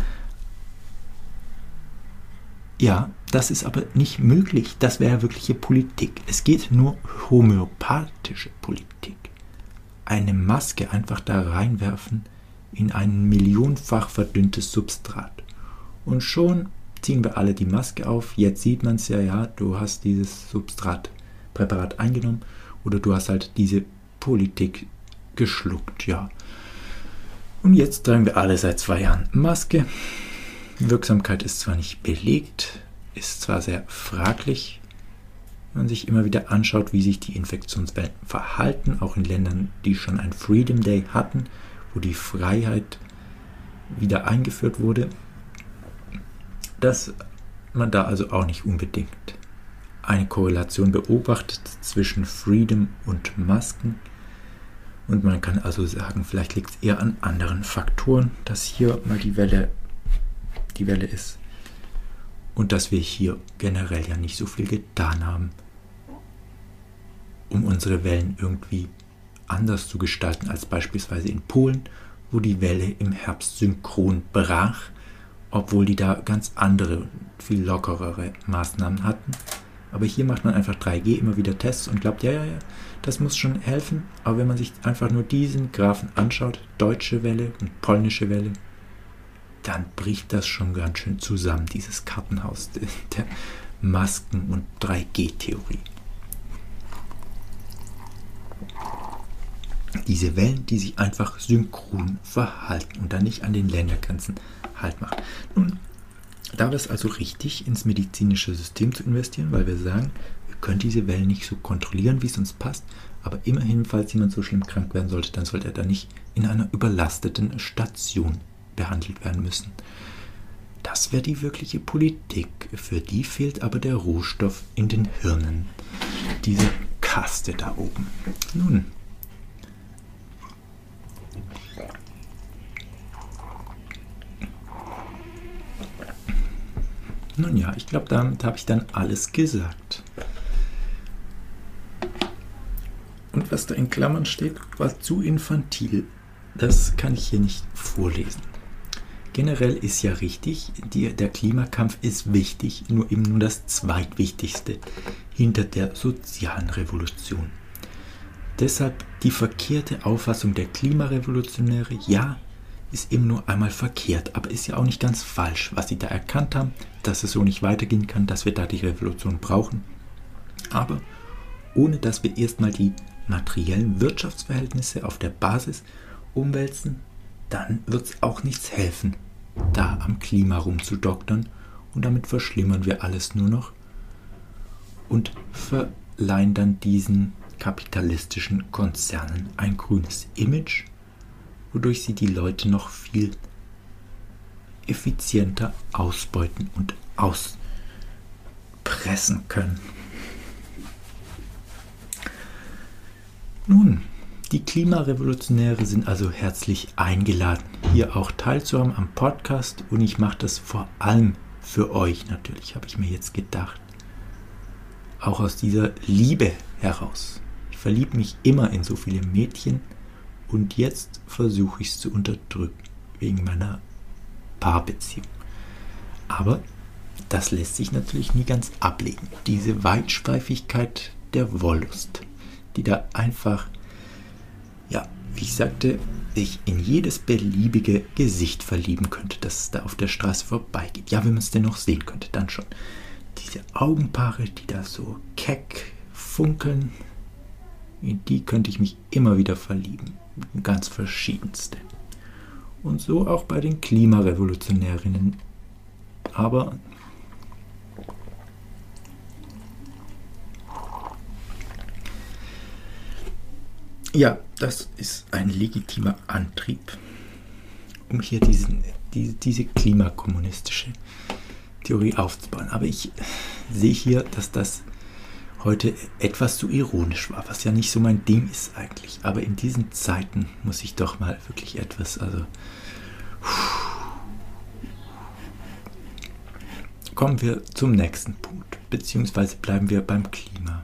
ja, das ist aber nicht möglich. Das wäre wirkliche Politik. Es geht nur homöopathische Politik. Eine Maske einfach da reinwerfen in ein millionenfach verdünntes Substrat. Und schon ziehen wir alle die Maske auf. Jetzt sieht man es ja, ja, du hast dieses Substratpräparat eingenommen oder du hast halt diese Politik geschluckt, ja. Und jetzt tragen wir alle seit zwei Jahren Maske. Wirksamkeit ist zwar nicht belegt, ist zwar sehr fraglich, wenn man sich immer wieder anschaut, wie sich die Infektionswellen verhalten, auch in Ländern, die schon ein Freedom Day hatten, wo die Freiheit wieder eingeführt wurde, dass man da also auch nicht unbedingt eine Korrelation beobachtet zwischen Freedom und Masken. Und man kann also sagen, vielleicht liegt es eher an anderen Faktoren, dass hier mal die Welle, die Welle ist und dass wir hier generell ja nicht so viel getan haben, um unsere Wellen irgendwie anders zu gestalten als beispielsweise in Polen, wo die Welle im Herbst synchron brach, obwohl die da ganz andere, viel lockerere Maßnahmen hatten. Aber hier macht man einfach drei G, immer wieder Tests und glaubt, ja, ja, ja, das muss schon helfen. Aber wenn man sich einfach nur diesen Graphen anschaut, deutsche Welle und polnische Welle, dann bricht das schon ganz schön zusammen, dieses Kartenhaus der Masken- und drei G Theorie. Diese Wellen, die sich einfach synchron verhalten und dann nicht an den Ländergrenzen Halt machen. Nun, da wäre es also richtig, ins medizinische System zu investieren, weil wir sagen, wir können diese Wellen nicht so kontrollieren, wie es uns passt, aber immerhin, falls jemand so schlimm krank werden sollte, dann sollte er dann nicht in einer überlasteten Station behandelt werden müssen. Das wäre die wirkliche Politik. Für die fehlt aber der Rohstoff in den Hirnen. Diese Kaste da oben. Nun, Nun ja, ich glaube, damit habe ich dann alles gesagt. Und was da in Klammern steht, war zu infantil. Das kann ich hier nicht vorlesen. Generell ist ja richtig, die, der Klimakampf ist wichtig, nur eben nur das zweitwichtigste hinter der sozialen Revolution. Deshalb die verkehrte Auffassung der Klimarevolutionäre, ja, ist eben nur einmal verkehrt, aber ist ja auch nicht ganz falsch, was sie da erkannt haben, dass es so nicht weitergehen kann, dass wir da die Revolution brauchen. Aber ohne dass wir erstmal die materiellen Wirtschaftsverhältnisse auf der Basis umwälzen, dann wird es auch nichts helfen, da am Klima rumzudoktern, und damit verschlimmern wir alles nur noch und verleihen dann diesen kapitalistischen Konzernen ein grünes Image, wodurch sie die Leute noch viel effizienter ausbeuten und auspressen können. Nun, die Klimarevolutionäre sind also herzlich eingeladen, hier auch teilzuhaben am Podcast, und ich mache das vor allem für euch natürlich, habe ich mir jetzt gedacht. Auch aus dieser Liebe heraus. Ich verliebe mich immer in so viele Mädchen und jetzt versuche ich es zu unterdrücken, wegen meiner Paarbeziehung. Aber das lässt sich natürlich nie ganz ablegen. Diese Weitschweifigkeit der Wollust, die da einfach, ja, wie ich sagte, sich in jedes beliebige Gesicht verlieben könnte, das da auf der Straße vorbeigeht. Ja, wenn man es denn noch sehen könnte, dann schon. Diese Augenpaare, die da so keck funkeln, in die könnte ich mich immer wieder verlieben. Ganz verschiedenste. Und so auch bei den Klimarevolutionärinnen. Aber ja, das ist ein legitimer Antrieb, um hier diesen, die, diese klimakommunistische Theorie aufzubauen. Aber ich sehe hier, dass das heute etwas zu ironisch war, was ja nicht so mein Ding ist eigentlich. Aber in diesen Zeiten muss ich doch mal wirklich etwas, also kommen wir zum nächsten Punkt, beziehungsweise bleiben wir beim Klima.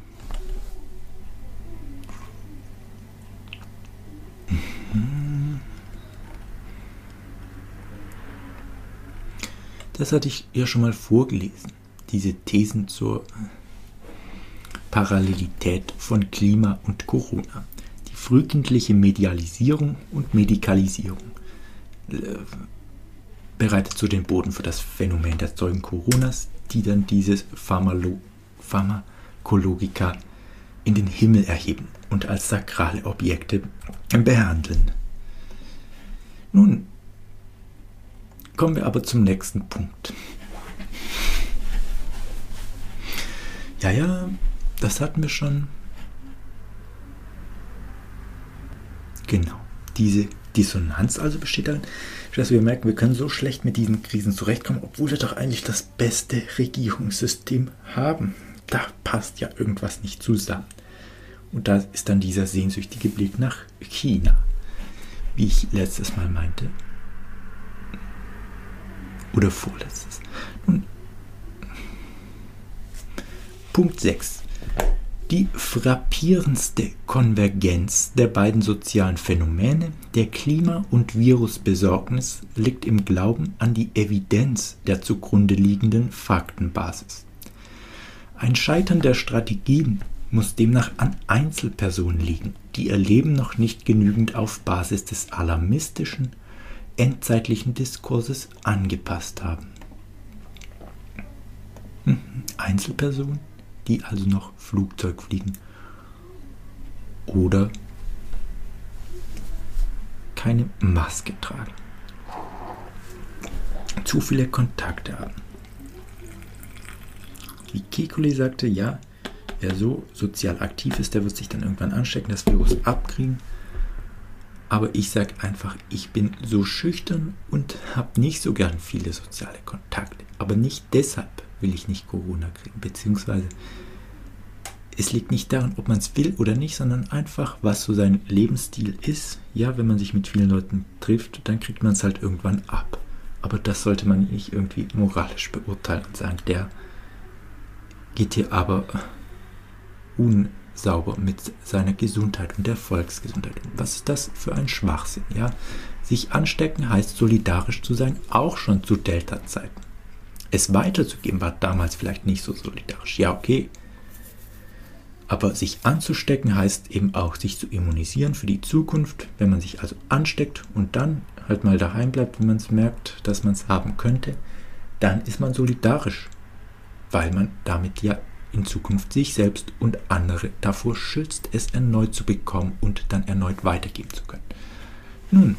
Das hatte ich ja schon mal vorgelesen, diese Thesen zur Parallelität von Klima und Corona. Die frühkindliche Medialisierung und Medikalisierung äh, bereitet so den Boden für das Phänomen der Zeugen Coronas, die dann dieses Pharmalo- Pharmakologiker in den Himmel erheben und als sakrale Objekte behandeln. Nun kommen wir aber zum nächsten Punkt. Ja, ja, das hatten wir schon. Genau, diese Dissonanz also besteht darin, dass wir merken, wir können so schlecht mit diesen Krisen zurechtkommen, obwohl wir doch eigentlich das beste Regierungssystem haben. Da passt ja irgendwas nicht zusammen. Und da ist dann dieser sehnsüchtige Blick nach China, wie ich letztes Mal meinte. Oder vorletztes. Nun, Punkt sechs. Die frappierendste Konvergenz der beiden sozialen Phänomene, der Klima- und Virusbesorgnis, liegt im Glauben an die Evidenz der zugrunde liegenden Faktenbasis. Ein Scheitern der Strategien muss demnach an Einzelpersonen liegen, die ihr Leben noch nicht genügend auf Basis des alarmistischen, endzeitlichen Diskurses angepasst haben. Hm, Einzelpersonen, die also noch Flugzeug fliegen oder keine Maske tragen, zu viele Kontakte haben. Wie Kekulé sagte, ja, wer so sozial aktiv ist, der wird sich dann irgendwann anstecken, das Virus abkriegen. Aber ich sage einfach, ich bin so schüchtern und habe nicht so gern viele soziale Kontakte. Aber nicht deshalb will ich nicht Corona kriegen, beziehungsweise es liegt nicht daran, ob man es will oder nicht, sondern einfach, was so sein Lebensstil ist. Ja, wenn man sich mit vielen Leuten trifft, dann kriegt man es halt irgendwann ab. Aber das sollte man nicht irgendwie moralisch beurteilen und sagen, der geht hier aber unsauber mit seiner Gesundheit und der Volksgesundheit. Was ist das für ein Schwachsinn? Ja? Sich anstecken heißt solidarisch zu sein, auch schon zu Delta-Zeiten. Es weiterzugeben war damals vielleicht nicht so solidarisch. Ja, okay. Aber sich anzustecken heißt eben auch, sich zu immunisieren für die Zukunft. Wenn man sich also ansteckt und dann halt mal daheim bleibt, wenn man es merkt, dass man es haben könnte, dann ist man solidarisch, weil man damit ja in Zukunft sich selbst und andere davor schützt, es erneut zu bekommen und dann erneut weitergeben zu können. Nun,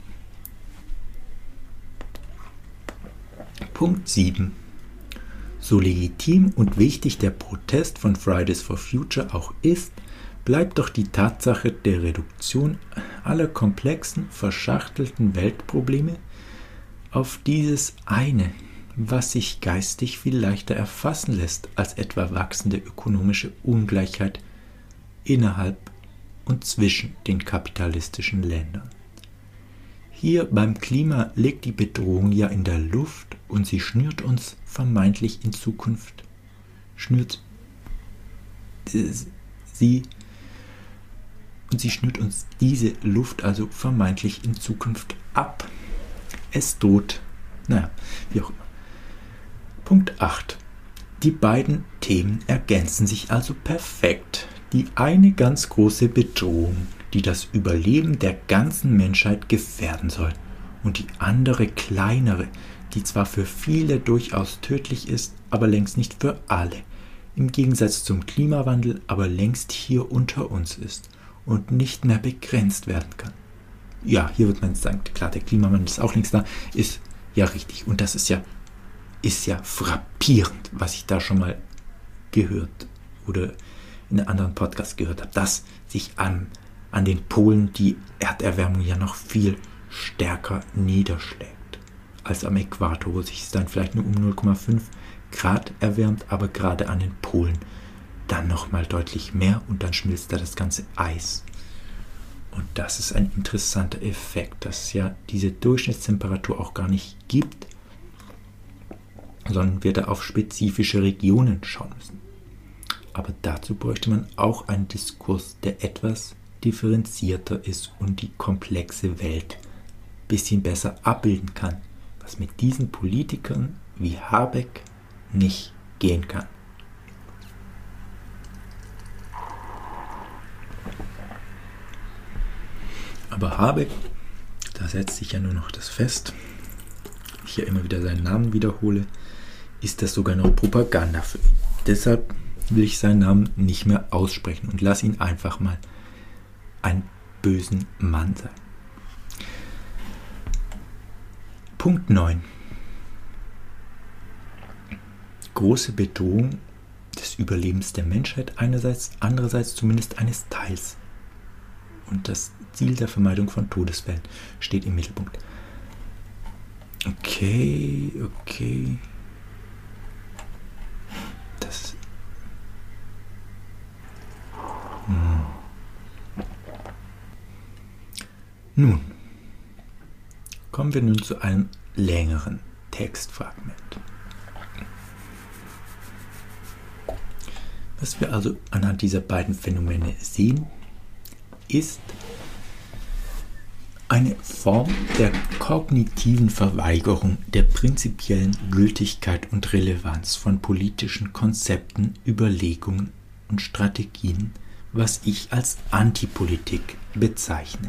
Punkt sieben. So legitim und wichtig der Protest von Fridays for Future auch ist, bleibt doch die Tatsache der Reduktion aller komplexen, verschachtelten Weltprobleme auf dieses eine, was sich geistig viel leichter erfassen lässt als etwa wachsende ökonomische Ungleichheit innerhalb und zwischen den kapitalistischen Ländern. Hier beim Klima liegt die Bedrohung ja in der Luft und sie schnürt uns vermeintlich in Zukunft, schnürt äh, sie und sie schnürt uns diese Luft also vermeintlich in Zukunft ab. Es droht, naja, wie auch immer. Punkt acht. Die beiden Themen ergänzen sich also perfekt. Die eine ganz große Bedrohung, die das Überleben der ganzen Menschheit gefährden soll, und die andere kleinere, die zwar für viele durchaus tödlich ist, aber längst nicht für alle, im Gegensatz zum Klimawandel aber längst hier unter uns ist und nicht mehr begrenzt werden kann. Ja, hier wird man jetzt sagen, klar, der Klimawandel ist auch längst da, ist ja richtig, und das ist ja ist ja frappierend, was ich da schon mal gehört oder in einem anderen Podcast gehört habe, dass sich an, an den Polen die Erderwärmung ja noch viel stärker niederschlägt als am Äquator, wo sich es dann vielleicht nur um null Komma fünf Grad erwärmt, aber gerade an den Polen dann nochmal deutlich mehr und dann schmilzt da das ganze Eis. Und das ist ein interessanter Effekt, dass es ja diese Durchschnittstemperatur auch gar nicht gibt. sondern wird er auf spezifische Regionen schauen müssen. Aber dazu bräuchte man auch einen Diskurs, der etwas differenzierter ist und die komplexe Welt ein bisschen besser abbilden kann, was mit diesen Politikern wie Habeck nicht gehen kann. Aber Habeck, da setzt sich ja nur noch das fest, ich ja immer wieder seinen Namen wiederhole, ist das sogar noch Propaganda für ihn. Deshalb will ich seinen Namen nicht mehr aussprechen und lass ihn einfach mal einen bösen Mann sein. Punkt neun. Große Bedrohung des Überlebens der Menschheit einerseits, andererseits zumindest eines Teils. Und das Ziel der Vermeidung von Todesfällen steht im Mittelpunkt. Okay, okay. Das. Hm. Nun, kommen wir nun zu einem längeren Textfragment. Was wir also anhand dieser beiden Phänomene sehen, ist eine Form der kognitiven Verweigerung der prinzipiellen Gültigkeit und Relevanz von politischen Konzepten, Überlegungen und Strategien, was ich als Antipolitik bezeichne.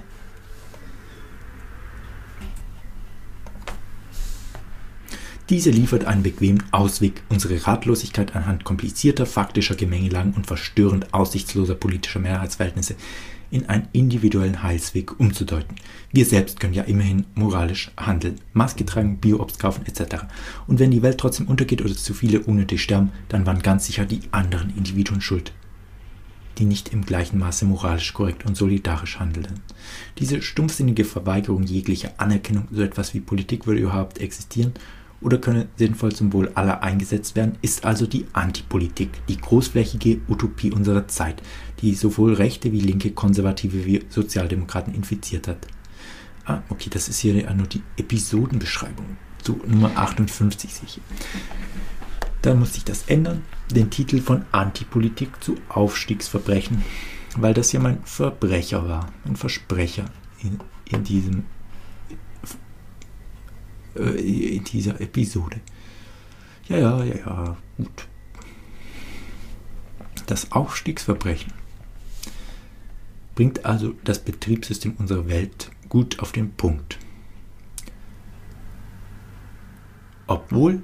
Diese liefert einen bequemen Ausweg, unsere Ratlosigkeit anhand komplizierter faktischer Gemengelagen und verstörend aussichtsloser politischer Mehrheitsverhältnisse in einen individuellen Heilsweg umzudeuten. Wir selbst können ja immerhin moralisch handeln, Maske tragen, Bio-Obst kaufen et cetera. Und wenn die Welt trotzdem untergeht oder zu viele unnötig sterben, dann waren ganz sicher die anderen Individuen schuld, die nicht im gleichen Maße moralisch korrekt und solidarisch handelten. Diese stumpfsinnige Verweigerung jeglicher Anerkennung, so etwas wie Politik würde überhaupt existieren oder könne sinnvoll zum Wohl aller eingesetzt werden, ist also die Antipolitik, die großflächige Utopie unserer Zeit, die sowohl Rechte wie Linke, Konservative wie Sozialdemokraten infiziert hat. Ah, okay, das ist hier ja nur die Episodenbeschreibung zu Nummer achtundfünfzig sicher. Da musste ich das ändern, den Titel von Antipolitik zu Aufstiegsverbrechen, weil das ja mein Verbrecher war, ein Versprecher in, in diesem in dieser Episode. Ja, ja, ja, ja, gut. Das Aufstiegsverbrechen bringt also das Betriebssystem unserer Welt gut auf den Punkt. Obwohl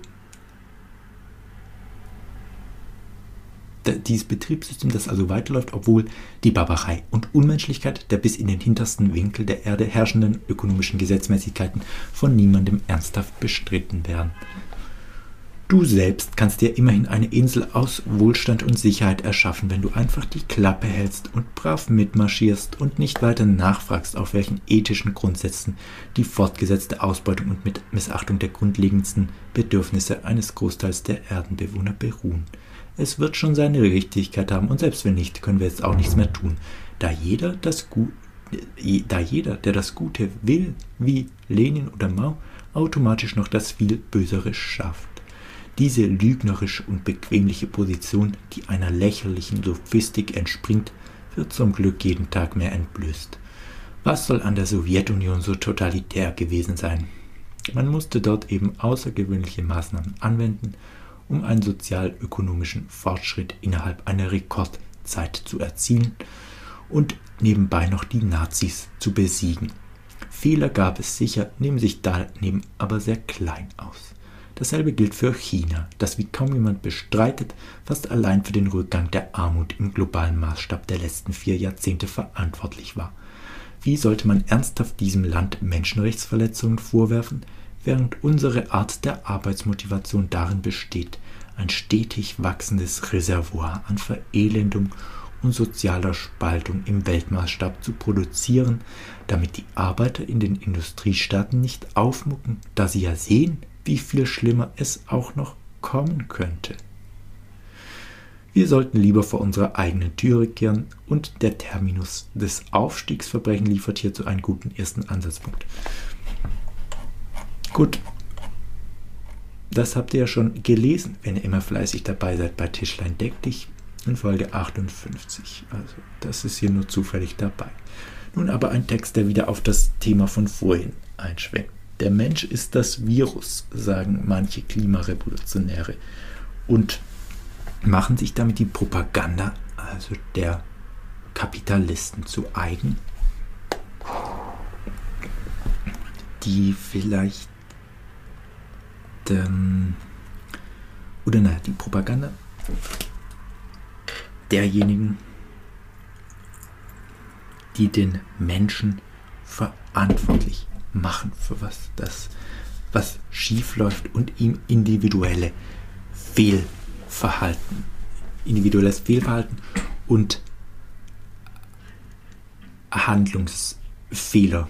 dieses Betriebssystem, das also weiterläuft, obwohl die Barbarei und Unmenschlichkeit der bis in den hintersten Winkel der Erde herrschenden ökonomischen Gesetzmäßigkeiten von niemandem ernsthaft bestritten werden. Du selbst kannst dir immerhin eine Insel aus Wohlstand und Sicherheit erschaffen, wenn du einfach die Klappe hältst und brav mitmarschierst und nicht weiter nachfragst, auf welchen ethischen Grundsätzen die fortgesetzte Ausbeutung und mit Missachtung der grundlegendsten Bedürfnisse eines Großteils der Erdenbewohner beruhen. Es wird schon seine Richtigkeit haben und selbst wenn nicht, können wir jetzt auch nichts mehr tun, da jeder, das Gu- da jeder, der das Gute will, wie Lenin oder Mao, automatisch noch das viel Bösere schafft. Diese lügnerische und bequemliche Position, die einer lächerlichen Sophistik entspringt, wird zum Glück jeden Tag mehr entblößt. Was soll an der Sowjetunion so totalitär gewesen sein? Man musste dort eben außergewöhnliche Maßnahmen anwenden, um einen sozial-ökonomischen Fortschritt innerhalb einer Rekordzeit zu erzielen und nebenbei noch die Nazis zu besiegen. Fehler gab es sicher, nehmen sich daneben aber sehr klein aus. Dasselbe gilt für China, das wie kaum jemand bestreitet, fast allein für den Rückgang der Armut im globalen Maßstab der letzten vier Jahrzehnte verantwortlich war. Wie sollte man ernsthaft diesem Land Menschenrechtsverletzungen vorwerfen, während unsere Art der Arbeitsmotivation darin besteht, ein stetig wachsendes Reservoir an Verelendung und sozialer Spaltung im Weltmaßstab zu produzieren, damit die Arbeiter in den Industriestaaten nicht aufmucken, da sie ja sehen, wie viel schlimmer es auch noch kommen könnte. Wir sollten lieber vor unserer eigenen Türe kehren und der Terminus des Aufstiegsverbrechens liefert hierzu einen guten ersten Ansatzpunkt. Gut, das habt ihr ja schon gelesen, wenn ihr immer fleißig dabei seid bei Tischlein deck dich in Folge achtundfünfzig. Also das ist hier nur zufällig dabei. Nun aber ein Text, der wieder auf das Thema von vorhin einschwenkt. Der Mensch ist das Virus, sagen manche Klimarevolutionäre und machen sich damit die Propaganda, also der Kapitalisten, zu eigen, die vielleicht ähm, oder naja, die Propaganda derjenigen, die den Menschen verantwortlich machen für was das, was schief läuft und ihm individuelle Fehlverhalten, individuelles Fehlverhalten und Handlungsfehler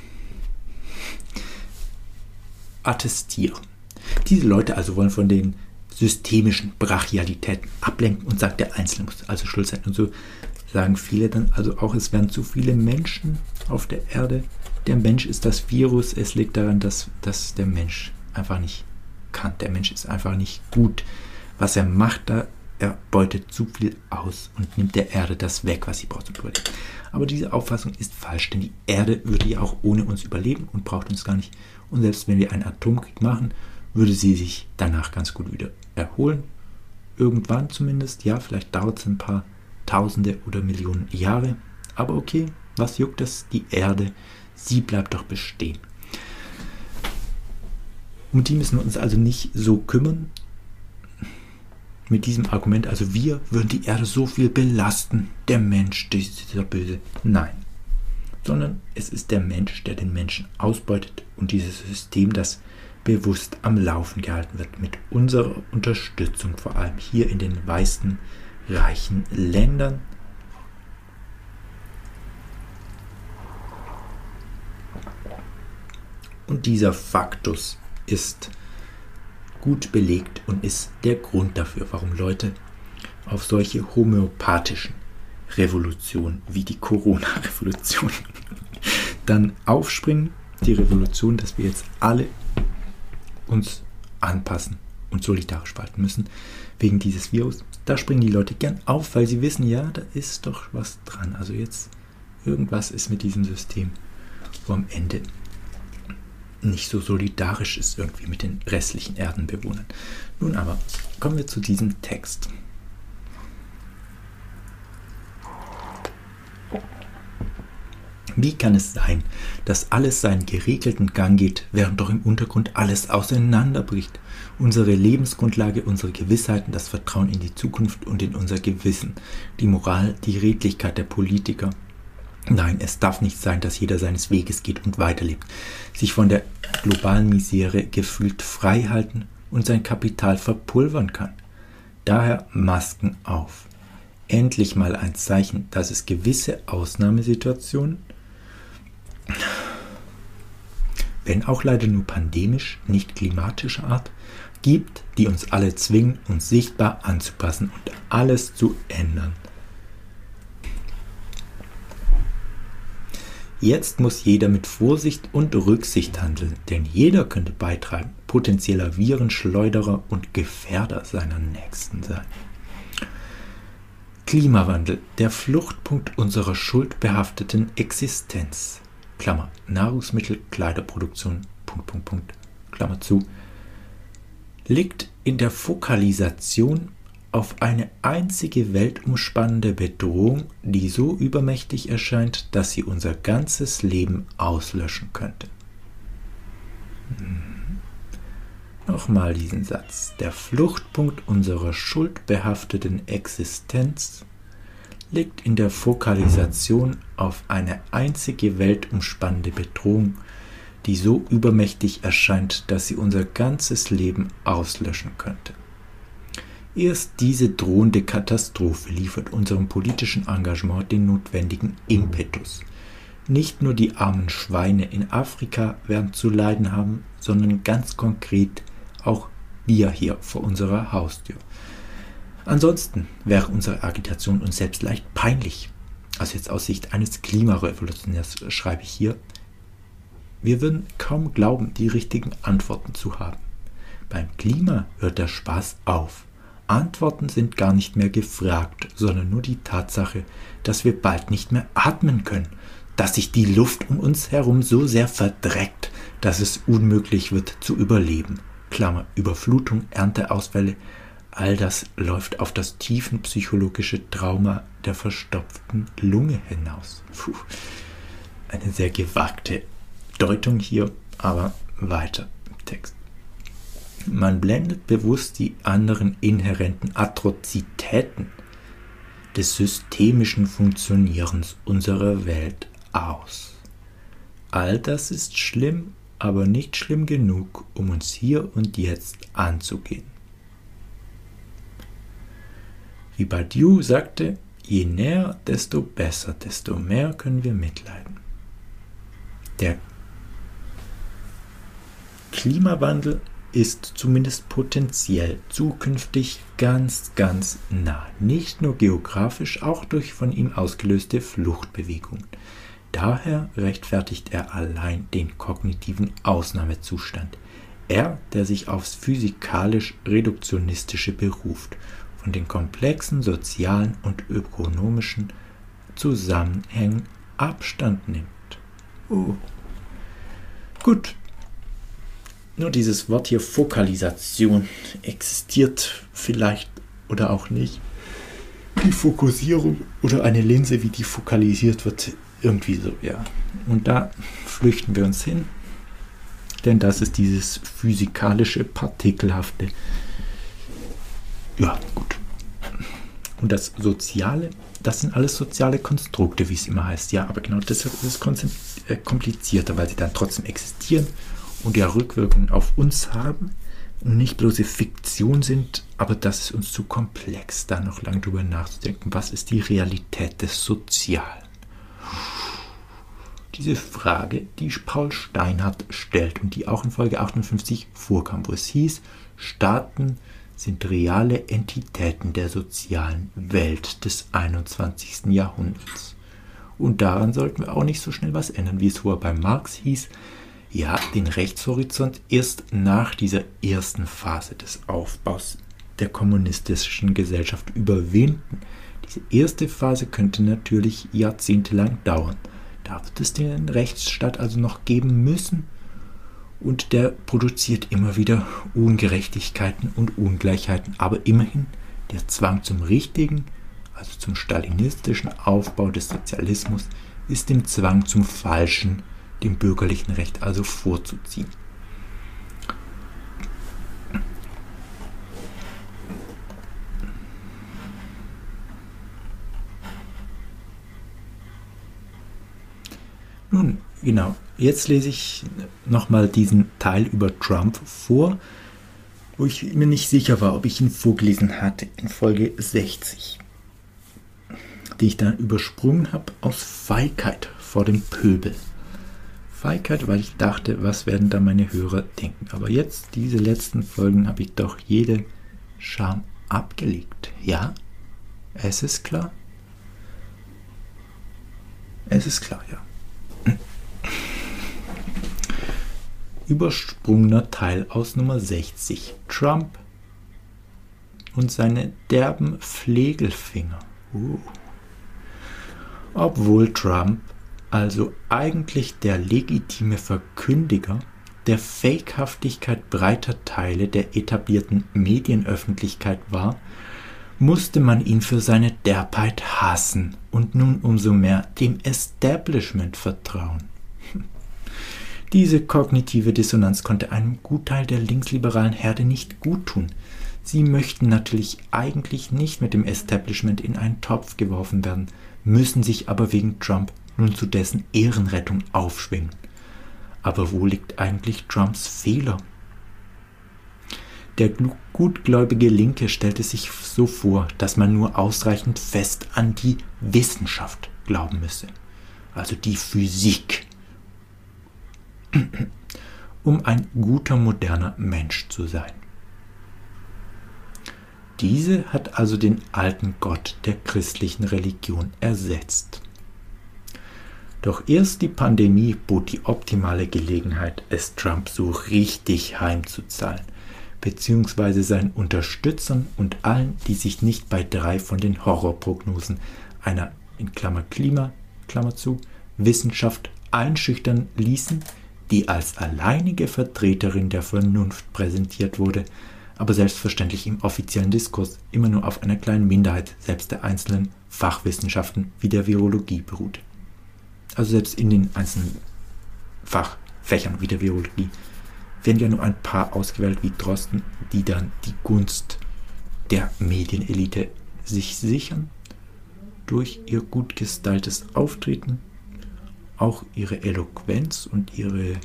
attestieren. Diese Leute also wollen von den systemischen Brachialitäten ablenken und sagt, der Einzelne muss also schuld sein. Und so sagen viele dann also auch, es werden zu viele Menschen auf der Erde. Der Mensch ist das Virus. Es liegt daran, dass, dass der Mensch einfach nicht kann. Der Mensch ist einfach nicht gut. Was er macht, da er beutet zu viel aus und nimmt der Erde das weg, was sie braucht zum Überleben. Aber diese Auffassung ist falsch, denn die Erde würde ja auch ohne uns überleben und braucht uns gar nicht. Und selbst wenn wir einen Atomkrieg machen, würde sie sich danach ganz gut wieder erholen. Irgendwann zumindest, ja, vielleicht dauert es ein paar Tausende oder Millionen Jahre. Aber okay, was juckt das? Die Erde, sie bleibt doch bestehen. Um die müssen wir uns also nicht so kümmern. Mit diesem Argument, also wir würden die Erde so viel belasten, der Mensch, dieser Böse. Nein, sondern es ist der Mensch, der den Menschen ausbeutet und dieses System, das bewusst am Laufen gehalten wird, mit unserer Unterstützung, vor allem hier in den weißen, reichen Ländern. Und dieser Faktus ist gut belegt und ist der Grund dafür, warum Leute auf solche homöopathischen Revolutionen wie die Corona-Revolution dann aufspringen. Die Revolution, dass wir jetzt alle uns anpassen und solidarisch verhalten müssen wegen dieses Virus. Da springen die Leute gern auf, weil sie wissen, ja, da ist doch was dran. Also jetzt irgendwas ist mit diesem System, wo am Ende nicht so solidarisch ist irgendwie mit den restlichen Erdenbewohnern. Nun aber, kommen wir zu diesem Text. Wie kann es sein, dass alles seinen geregelten Gang geht, während doch im Untergrund alles auseinanderbricht? Unsere Lebensgrundlage, unsere Gewissheiten, das Vertrauen in die Zukunft und in unser Gewissen, die Moral, die Redlichkeit der Politiker. Nein, es darf nicht sein, dass jeder seines Weges geht und weiterlebt, sich von der globalen Misere gefühlt frei halten und sein Kapital verpulvern kann. Daher Masken auf. Endlich mal ein Zeichen, dass es gewisse Ausnahmesituationen, wenn auch leider nur pandemisch, nicht klimatischer Art, gibt, die uns alle zwingen, uns sichtbar anzupassen und alles zu ändern. Jetzt muss jeder mit Vorsicht und Rücksicht handeln, denn jeder könnte beitragen, potenzieller Virenschleuderer und Gefährder seiner Nächsten sein. Klimawandel, der Fluchtpunkt unserer schuldbehafteten Existenz. Klammer, Nahrungsmittel, Kleiderproduktion, Punkt, Punkt, Punkt, Klammer zu, liegt in der Fokalisation auf eine einzige weltumspannende Bedrohung, die so übermächtig erscheint, dass sie unser ganzes Leben auslöschen könnte. Hm. Nochmal diesen Satz. Der Fluchtpunkt unserer schuldbehafteten Existenz liegt in der Fokalisation auf eine einzige weltumspannende Bedrohung, die so übermächtig erscheint, dass sie unser ganzes Leben auslöschen könnte. Erst diese drohende Katastrophe liefert unserem politischen Engagement den notwendigen Impetus. Nicht nur die armen Schweine in Afrika werden zu leiden haben, sondern ganz konkret auch wir hier vor unserer Haustür. Ansonsten wäre unsere Agitation uns selbst leicht peinlich. Also jetzt aus Sicht eines Klimarevolutionärs schreibe ich hier, wir würden kaum glauben, die richtigen Antworten zu haben. Beim Klima hört der Spaß auf. Antworten sind gar nicht mehr gefragt, sondern nur die Tatsache, dass wir bald nicht mehr atmen können, dass sich die Luft um uns herum so sehr verdreckt, dass es unmöglich wird zu überleben. Klammer, Überflutung, Ernteausfälle, all das läuft auf das tiefenpsychologische Trauma der verstopften Lunge hinaus. Puh, eine sehr gewagte Deutung hier, aber weiter im Text. Man blendet bewusst die anderen inhärenten Atrozitäten des systemischen Funktionierens unserer Welt aus. All das ist schlimm, aber nicht schlimm genug, um uns hier und jetzt anzugehen. Wie Badiou sagte, je näher, desto besser, desto mehr können wir mitleiden. Der Klimawandel ist zumindest potenziell zukünftig ganz, ganz nah. Nicht nur geografisch, auch durch von ihm ausgelöste Fluchtbewegungen. Daher rechtfertigt er allein den kognitiven Ausnahmezustand. Er, der sich aufs physikalisch-reduktionistische beruft, von den komplexen sozialen und ökonomischen Zusammenhängen Abstand nimmt. Oh. Gut. Nur dieses Wort hier Fokalisation existiert vielleicht oder auch nicht. Die Fokussierung oder eine Linse, wie die fokalisiert wird, irgendwie so, ja. Und da flüchten wir uns hin, denn das ist dieses physikalische, partikelhafte. Ja, gut. Und das Soziale, das sind alles soziale Konstrukte, wie es immer heißt. Ja, aber genau deshalb ist es komplizierter, weil sie dann trotzdem existieren und ja Rückwirkungen auf uns haben und nicht bloße Fiktion sind, aber das ist uns zu komplex, da noch lange drüber nachzudenken. Was ist die Realität des Sozialen? Diese Frage, die Paul Steinhardt stellt und die auch in Folge achtundfünfzig vorkam, wo es hieß, Staaten sind reale Entitäten der sozialen Welt des einundzwanzigsten Jahrhunderts. Und daran sollten wir auch nicht so schnell was ändern, wie es vorher bei Marx hieß, ja, den Rechtshorizont erst nach dieser ersten Phase des Aufbaus der kommunistischen Gesellschaft überwinden. Diese erste Phase könnte natürlich jahrzehntelang dauern. Da wird es den Rechtsstaat also noch geben müssen und der produziert immer wieder Ungerechtigkeiten und Ungleichheiten. Aber immerhin der Zwang zum richtigen, also zum stalinistischen Aufbau des Sozialismus, ist dem Zwang zum falschen, dem bürgerlichen Recht also vorzuziehen. Nun, genau, jetzt lese ich nochmal diesen Teil über Trump vor, wo ich mir nicht sicher war, ob ich ihn vorgelesen hatte, in Folge sechzig, die ich dann übersprungen habe aus Feigheit vor dem Pöbel. Feigheit, weil ich dachte, was werden da meine Hörer denken. Aber jetzt, diese letzten Folgen, habe ich doch jede Scham abgelegt. Ja, es ist klar. Es ist klar, ja. Übersprungener Teil aus Nummer sechzig. Trump und seine derben Flegelfinger. Uh. Obwohl Trump also eigentlich der legitime Verkündiger der Fakehaftigkeit breiter Teile der etablierten Medienöffentlichkeit war, musste man ihn für seine Derbheit hassen und nun umso mehr dem Establishment vertrauen. Diese kognitive Dissonanz konnte einem Gutteil der linksliberalen Herde nicht guttun. Sie möchten natürlich eigentlich nicht mit dem Establishment in einen Topf geworfen werden, müssen sich aber wegen Trump nun zu dessen Ehrenrettung aufschwingen. Aber wo liegt eigentlich Trumps Fehler? Der gutgläubige Linke stellte sich so vor, dass man nur ausreichend fest an die Wissenschaft glauben müsse, also die Physik, um ein guter, moderner Mensch zu sein. Diese hat also den alten Gott der christlichen Religion ersetzt. Doch erst die Pandemie bot die optimale Gelegenheit, es Trump so richtig heimzuzahlen. beziehungsweise seinen Unterstützern und allen, die sich nicht bei drei von den Horrorprognosen einer, in Klammer Klima, Klammer zu, Wissenschaft einschüchtern ließen, die als alleinige Vertreterin der Vernunft präsentiert wurde, aber selbstverständlich im offiziellen Diskurs immer nur auf einer kleinen Minderheit selbst der einzelnen Fachwissenschaften wie der Virologie beruht. Also selbst in den einzelnen Fachfächern wie der Virologie werden ja nur ein paar ausgewählt wie Drosten, die dann die Gunst der Medienelite sich sichern, durch ihr gut gestyltes Auftreten, auch ihre Eloquenz und ihre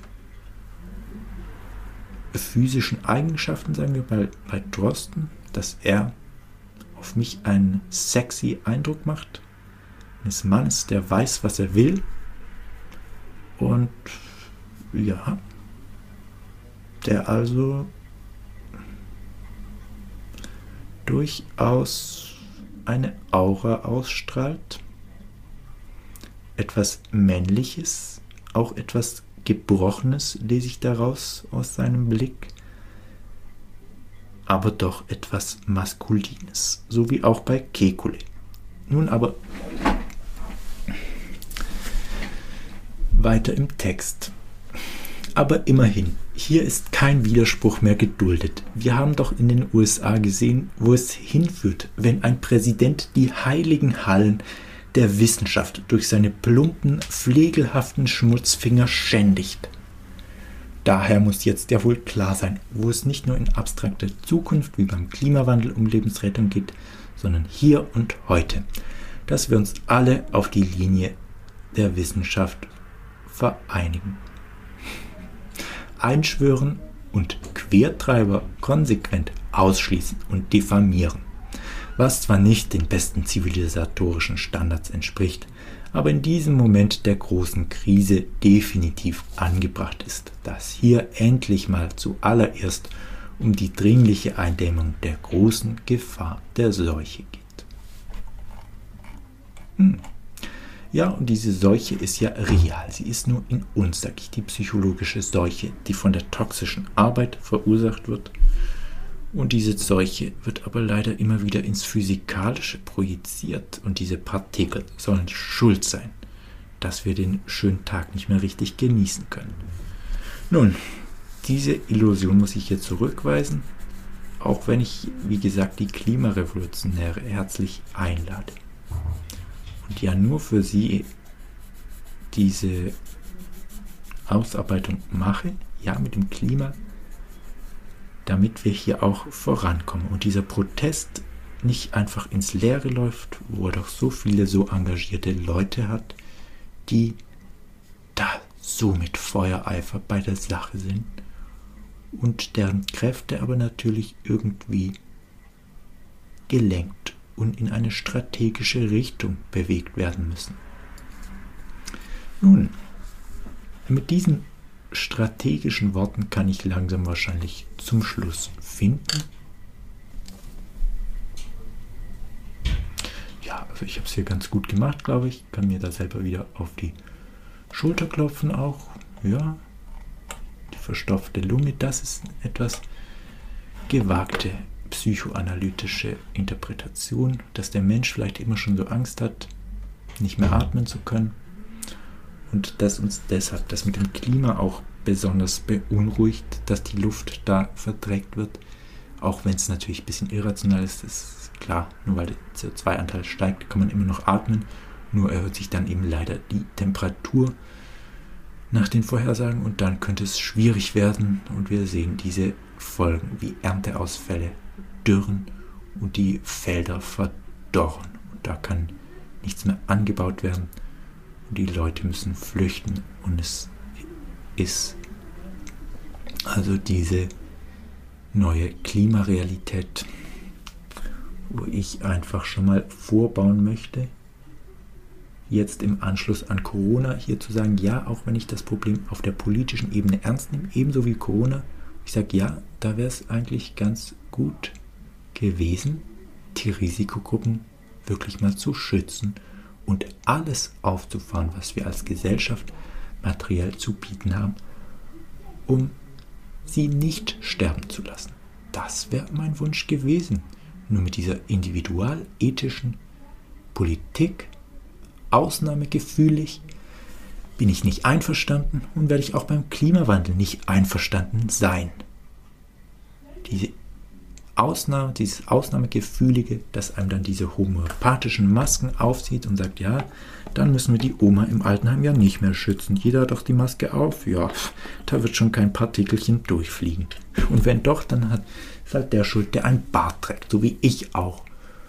physischen Eigenschaften, sagen wir bei, bei Drosten, dass er auf mich einen sexy Eindruck macht, eines Mannes, der weiß, was er will und ja, der also durchaus eine Aura ausstrahlt, etwas Männliches, auch etwas Gebrochenes lese ich daraus aus seinem Blick, aber doch etwas Maskulines, so wie auch bei Kekulé. Nun aber weiter im Text. Aber immerhin, hier ist kein Widerspruch mehr geduldet. Wir haben doch in den U S A gesehen, wo es hinführt, wenn ein Präsident die heiligen Hallen der Wissenschaft durch seine plumpen, pflegelhaften Schmutzfinger schändigt. Daher muss jetzt ja wohl klar sein, wo es nicht nur in abstrakter Zukunft wie beim Klimawandel um Lebensrettung geht, sondern hier und heute, dass wir uns alle auf die Linie der Wissenschaft vereinigen. Einschwören und Quertreiber konsequent ausschließen und diffamieren, was zwar nicht den besten zivilisatorischen Standards entspricht, aber in diesem Moment der großen Krise definitiv angebracht ist, dass hier endlich mal zuallererst um die dringliche Eindämmung der großen Gefahr der Seuche geht. Hm. Ja, und diese Seuche ist ja real. Sie ist nur in uns, sage ich, die psychologische Seuche, die von der toxischen Arbeit verursacht wird. Und diese Seuche wird aber leider immer wieder ins Physikalische projiziert. Und diese Partikel sollen schuld sein, dass wir den schönen Tag nicht mehr richtig genießen können. Nun, diese Illusion muss ich hier zurückweisen, auch wenn ich, wie gesagt, die Klimarevolutionäre herzlich einlade. Und ja nur für sie diese Ausarbeitung mache, ja mit dem Klima, damit wir hier auch vorankommen und dieser Protest nicht einfach ins Leere läuft, wo er doch so viele so engagierte Leute hat, die da so mit Feuereifer bei der Sache sind und deren Kräfte aber natürlich irgendwie gelenkt und in eine strategische Richtung bewegt werden müssen. Nun, mit diesen strategischen Worten kann ich langsam wahrscheinlich zum Schluss finden. Ja, also ich habe es hier ganz gut gemacht, glaube ich. Kann mir da selber wieder auf die Schulter klopfen auch. Ja, die verstopfte Lunge, das ist etwas gewagte psychoanalytische Interpretation, dass der Mensch vielleicht immer schon so Angst hat, nicht mehr atmen zu können und dass uns deshalb das mit dem Klima auch besonders beunruhigt, dass die Luft da verdreckt wird, auch wenn es natürlich ein bisschen irrational ist, ist klar, nur weil der C O zwei Anteil steigt, kann man immer noch atmen, nur erhöht sich dann eben leider die Temperatur nach den Vorhersagen und dann könnte es schwierig werden und wir sehen diese Folgen wie Ernteausfälle, Dürren und die Felder verdorren und da kann nichts mehr angebaut werden und die Leute müssen flüchten und es ist also diese neue Klimarealität, wo ich einfach schon mal vorbauen möchte, jetzt im Anschluss an Corona hier zu sagen, ja, auch wenn ich das Problem auf der politischen Ebene ernst nehme, ebenso wie Corona, ich sage, ja, da wäre es eigentlich ganz gut gewesen, die Risikogruppen wirklich mal zu schützen und alles aufzufahren, was wir als Gesellschaft materiell zu bieten haben, um sie nicht sterben zu lassen. das wäre mein Wunsch gewesen. Nur mit dieser individualethischen Politik, ausnahmegefühlig, bin ich nicht einverstanden und werde ich auch beim Klimawandel nicht einverstanden sein. Diese Ausnahme, dieses Ausnahmegefühlige, dass einem dann diese homöopathischen Masken aufzieht und sagt, ja, dann müssen wir die Oma im Altenheim ja nicht mehr schützen. Jeder hat doch die Maske auf. Ja, da wird schon kein Partikelchen durchfliegen. Und wenn doch, dann hat, ist halt der schuld, der ein Bart trägt, so wie ich auch.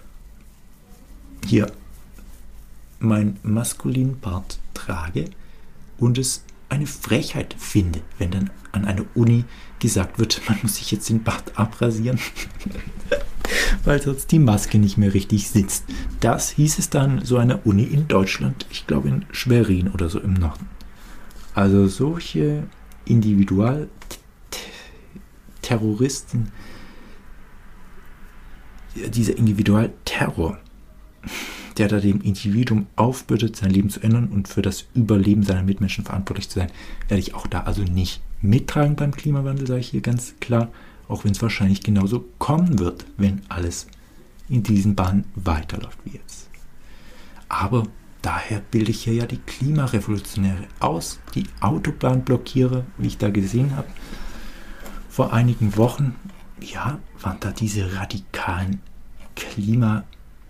Hier meinen maskulinen Bart trage und es eine Frechheit finde, wenn dann an einer Uni gesagt wird, man muss sich jetzt den Bart abrasieren, weil sonst die Maske nicht mehr richtig sitzt. Das hieß es dann so einer Uni in Deutschland, ich glaube in Schwerin oder so im Norden. Also solche Individualterroristen, dieser Individualterror, der da dem Individuum aufbürdet, sein Leben zu ändern und für das Überleben seiner Mitmenschen verantwortlich zu sein, werde ich auch da also nicht mittragen beim Klimawandel, sage ich hier ganz klar, auch wenn es wahrscheinlich genauso kommen wird, wenn alles in diesen Bahnen weiterläuft wie jetzt. Aber daher bilde ich hier ja die Klimarevolutionäre aus, die Autobahnblockierer, wie ich da gesehen habe. Vor einigen Wochen, ja, waren da diese radikalen Klima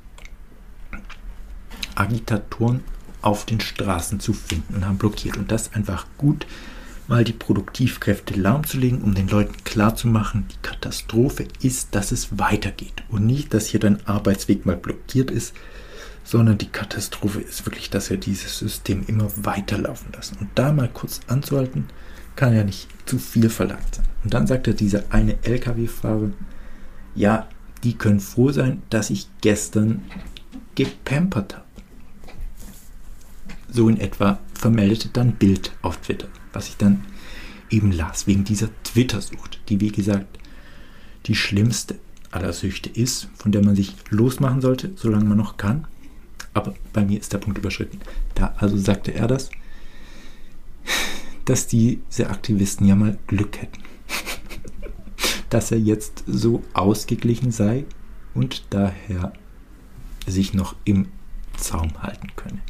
Agitatoren auf den Straßen zu finden und haben blockiert. Und das einfach gut, mal die Produktivkräfte lahmzulegen, um den Leuten klarzumachen, die Katastrophe ist, dass es weitergeht. Und nicht, dass hier dein Arbeitsweg mal blockiert ist, sondern die Katastrophe ist wirklich, dass wir dieses System immer weiterlaufen lassen. Und da mal kurz anzuhalten, kann ja nicht zu viel verlangt sein. Und dann sagt er dieser eine L K W-Fahrer, ja, die können froh sein, dass ich gestern gepampert habe. So in etwa vermeldete dann Bild auf Twitter, was ich dann eben las, wegen dieser Twitter-Sucht, die wie gesagt die schlimmste aller Süchte ist, von der man sich losmachen sollte, solange man noch kann. Aber bei mir ist der Punkt überschritten. Da also sagte er das, dass diese Aktivisten ja mal Glück hätten. Dass er jetzt so ausgeglichen sei und daher sich noch im Zaum halten könne.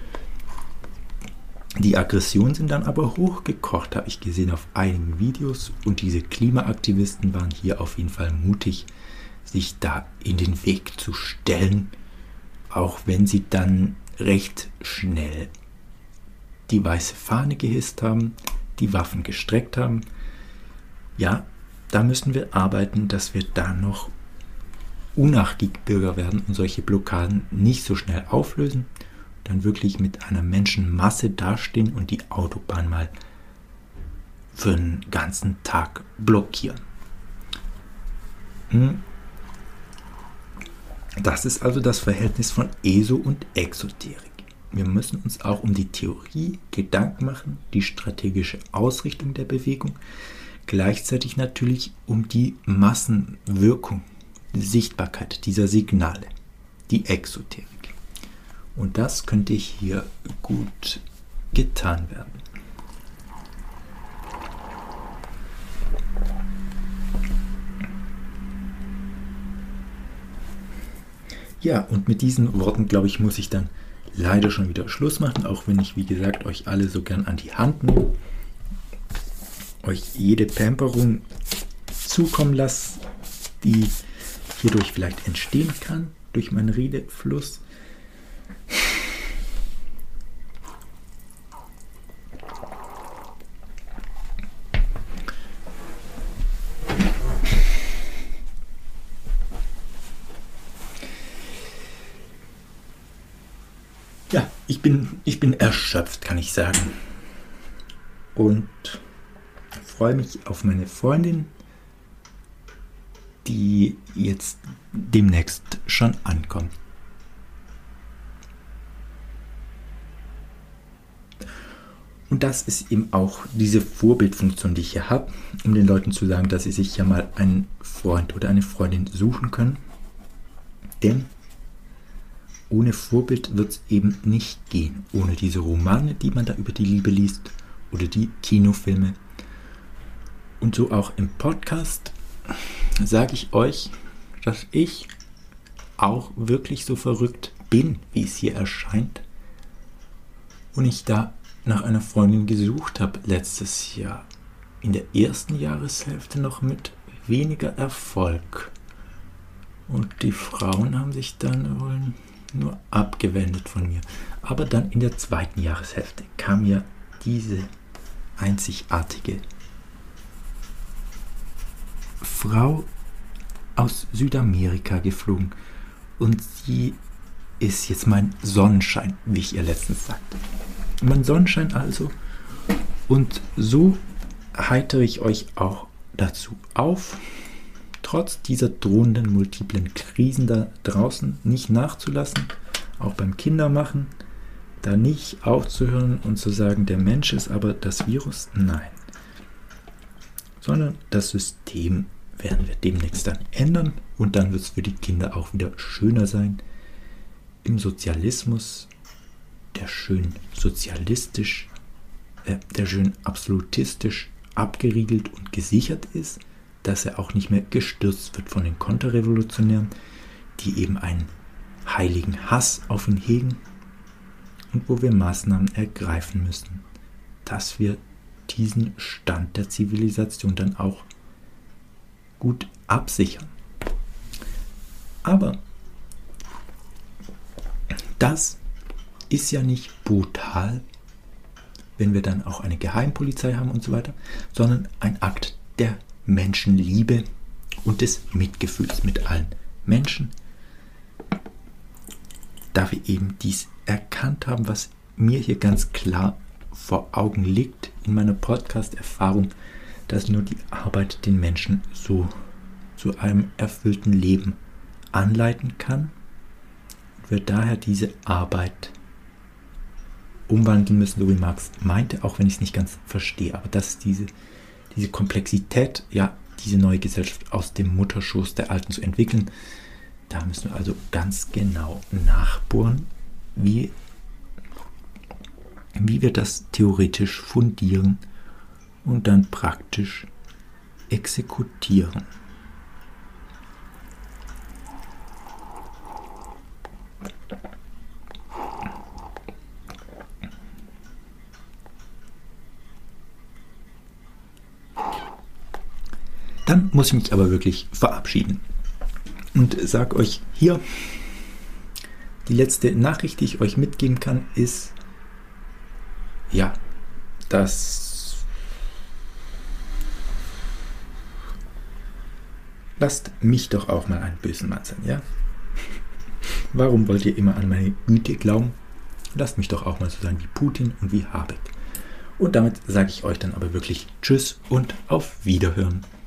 Die Aggressionen sind dann aber hochgekocht, habe ich gesehen auf einigen Videos, und diese Klimaaktivisten waren hier auf jeden Fall mutig, sich da in den Weg zu stellen, auch wenn sie dann recht schnell die weiße Fahne gehisst haben, die Waffen gestreckt haben. Ja, da müssen wir arbeiten, dass wir da noch unnachgiebig Bürger werden und solche Blockaden nicht so schnell auflösen, dann wirklich mit einer Menschenmasse dastehen und die Autobahn mal für einen ganzen Tag blockieren. Das ist also das Verhältnis von ESO und Exoterik. Wir müssen uns auch um die Theorie Gedanken machen, die strategische Ausrichtung der Bewegung, gleichzeitig natürlich um die Massenwirkung, die Sichtbarkeit dieser Signale, die Exoterik. Und das könnte hier gut getan werden. Ja, und mit diesen Worten, glaube ich, muss ich dann leider schon wieder Schluss machen, auch wenn ich, wie gesagt, euch alle so gern an die Hand nehme, euch jede Pamperung zukommen lasse, die hierdurch vielleicht entstehen kann, durch meinen Redefluss. Ja, ich bin, ich bin erschöpft, kann ich sagen. Und freue mich auf meine Freundin, die jetzt demnächst schon ankommt. Und das ist eben auch diese Vorbildfunktion, die ich hier habe, um den Leuten zu sagen, dass sie sich ja mal einen Freund oder eine Freundin suchen können. Denn ohne Vorbild wird es eben nicht gehen. Ohne diese Romane, die man da über die Liebe liest, oder die Kinofilme. Und so auch im Podcast sage ich euch, dass ich auch wirklich so verrückt bin, wie es hier erscheint. Und ich da nach einer Freundin gesucht habe letztes Jahr. In der ersten Jahreshälfte noch mit weniger Erfolg. Und die Frauen haben sich dann wohl nur abgewendet von mir. Aber dann in der zweiten Jahreshälfte kam ja diese einzigartige Frau aus Südamerika geflogen. Und sie ist jetzt mein Sonnenschein, wie ich ihr letztens sagte. Mein Sonnenschein also. Und so heitere ich euch auch dazu auf, trotz dieser drohenden multiplen Krisen da draußen nicht nachzulassen, auch beim Kindermachen, da nicht aufzuhören und zu sagen, der Mensch ist aber das Virus. Nein. Sondern das System werden wir demnächst dann ändern und dann wird es für die Kinder auch wieder schöner sein. Im Sozialismus, der schön sozialistisch, äh, der schön absolutistisch abgeriegelt und gesichert ist, dass er auch nicht mehr gestürzt wird von den Konterrevolutionären, die eben einen heiligen Hass auf ihn hegen und wo wir Maßnahmen ergreifen müssen, dass wir diesen Stand der Zivilisation dann auch gut absichern. Aber das ist ja nicht brutal, wenn wir dann auch eine Geheimpolizei haben und so weiter, sondern ein Akt der Menschenliebe und des Mitgefühls mit allen Menschen, da wir eben dies erkannt haben, was mir hier ganz klar vor Augen liegt in meiner Podcast-Erfahrung, dass nur die Arbeit den Menschen so zu einem erfüllten Leben anleiten kann und wir daher diese Arbeit umwandeln müssen, so wie Marx meinte, auch wenn ich es nicht ganz verstehe. Aber dass diese, diese Komplexität, ja, diese neue Gesellschaft aus dem Mutterschoß der Alten zu entwickeln, da müssen wir also ganz genau nachbohren, wie, wie wir das theoretisch fundieren und dann praktisch exekutieren. Dann muss ich mich aber wirklich verabschieden und sage euch hier, die letzte Nachricht, die ich euch mitgeben kann, ist, ja, dass lasst mich doch auch mal einen bösen Mann sein, ja? Warum wollt ihr immer an meine Güte glauben? Lasst mich doch auch mal so sein wie Putin und wie Habeck. Und damit sage ich euch dann aber wirklich Tschüss und auf Wiederhören.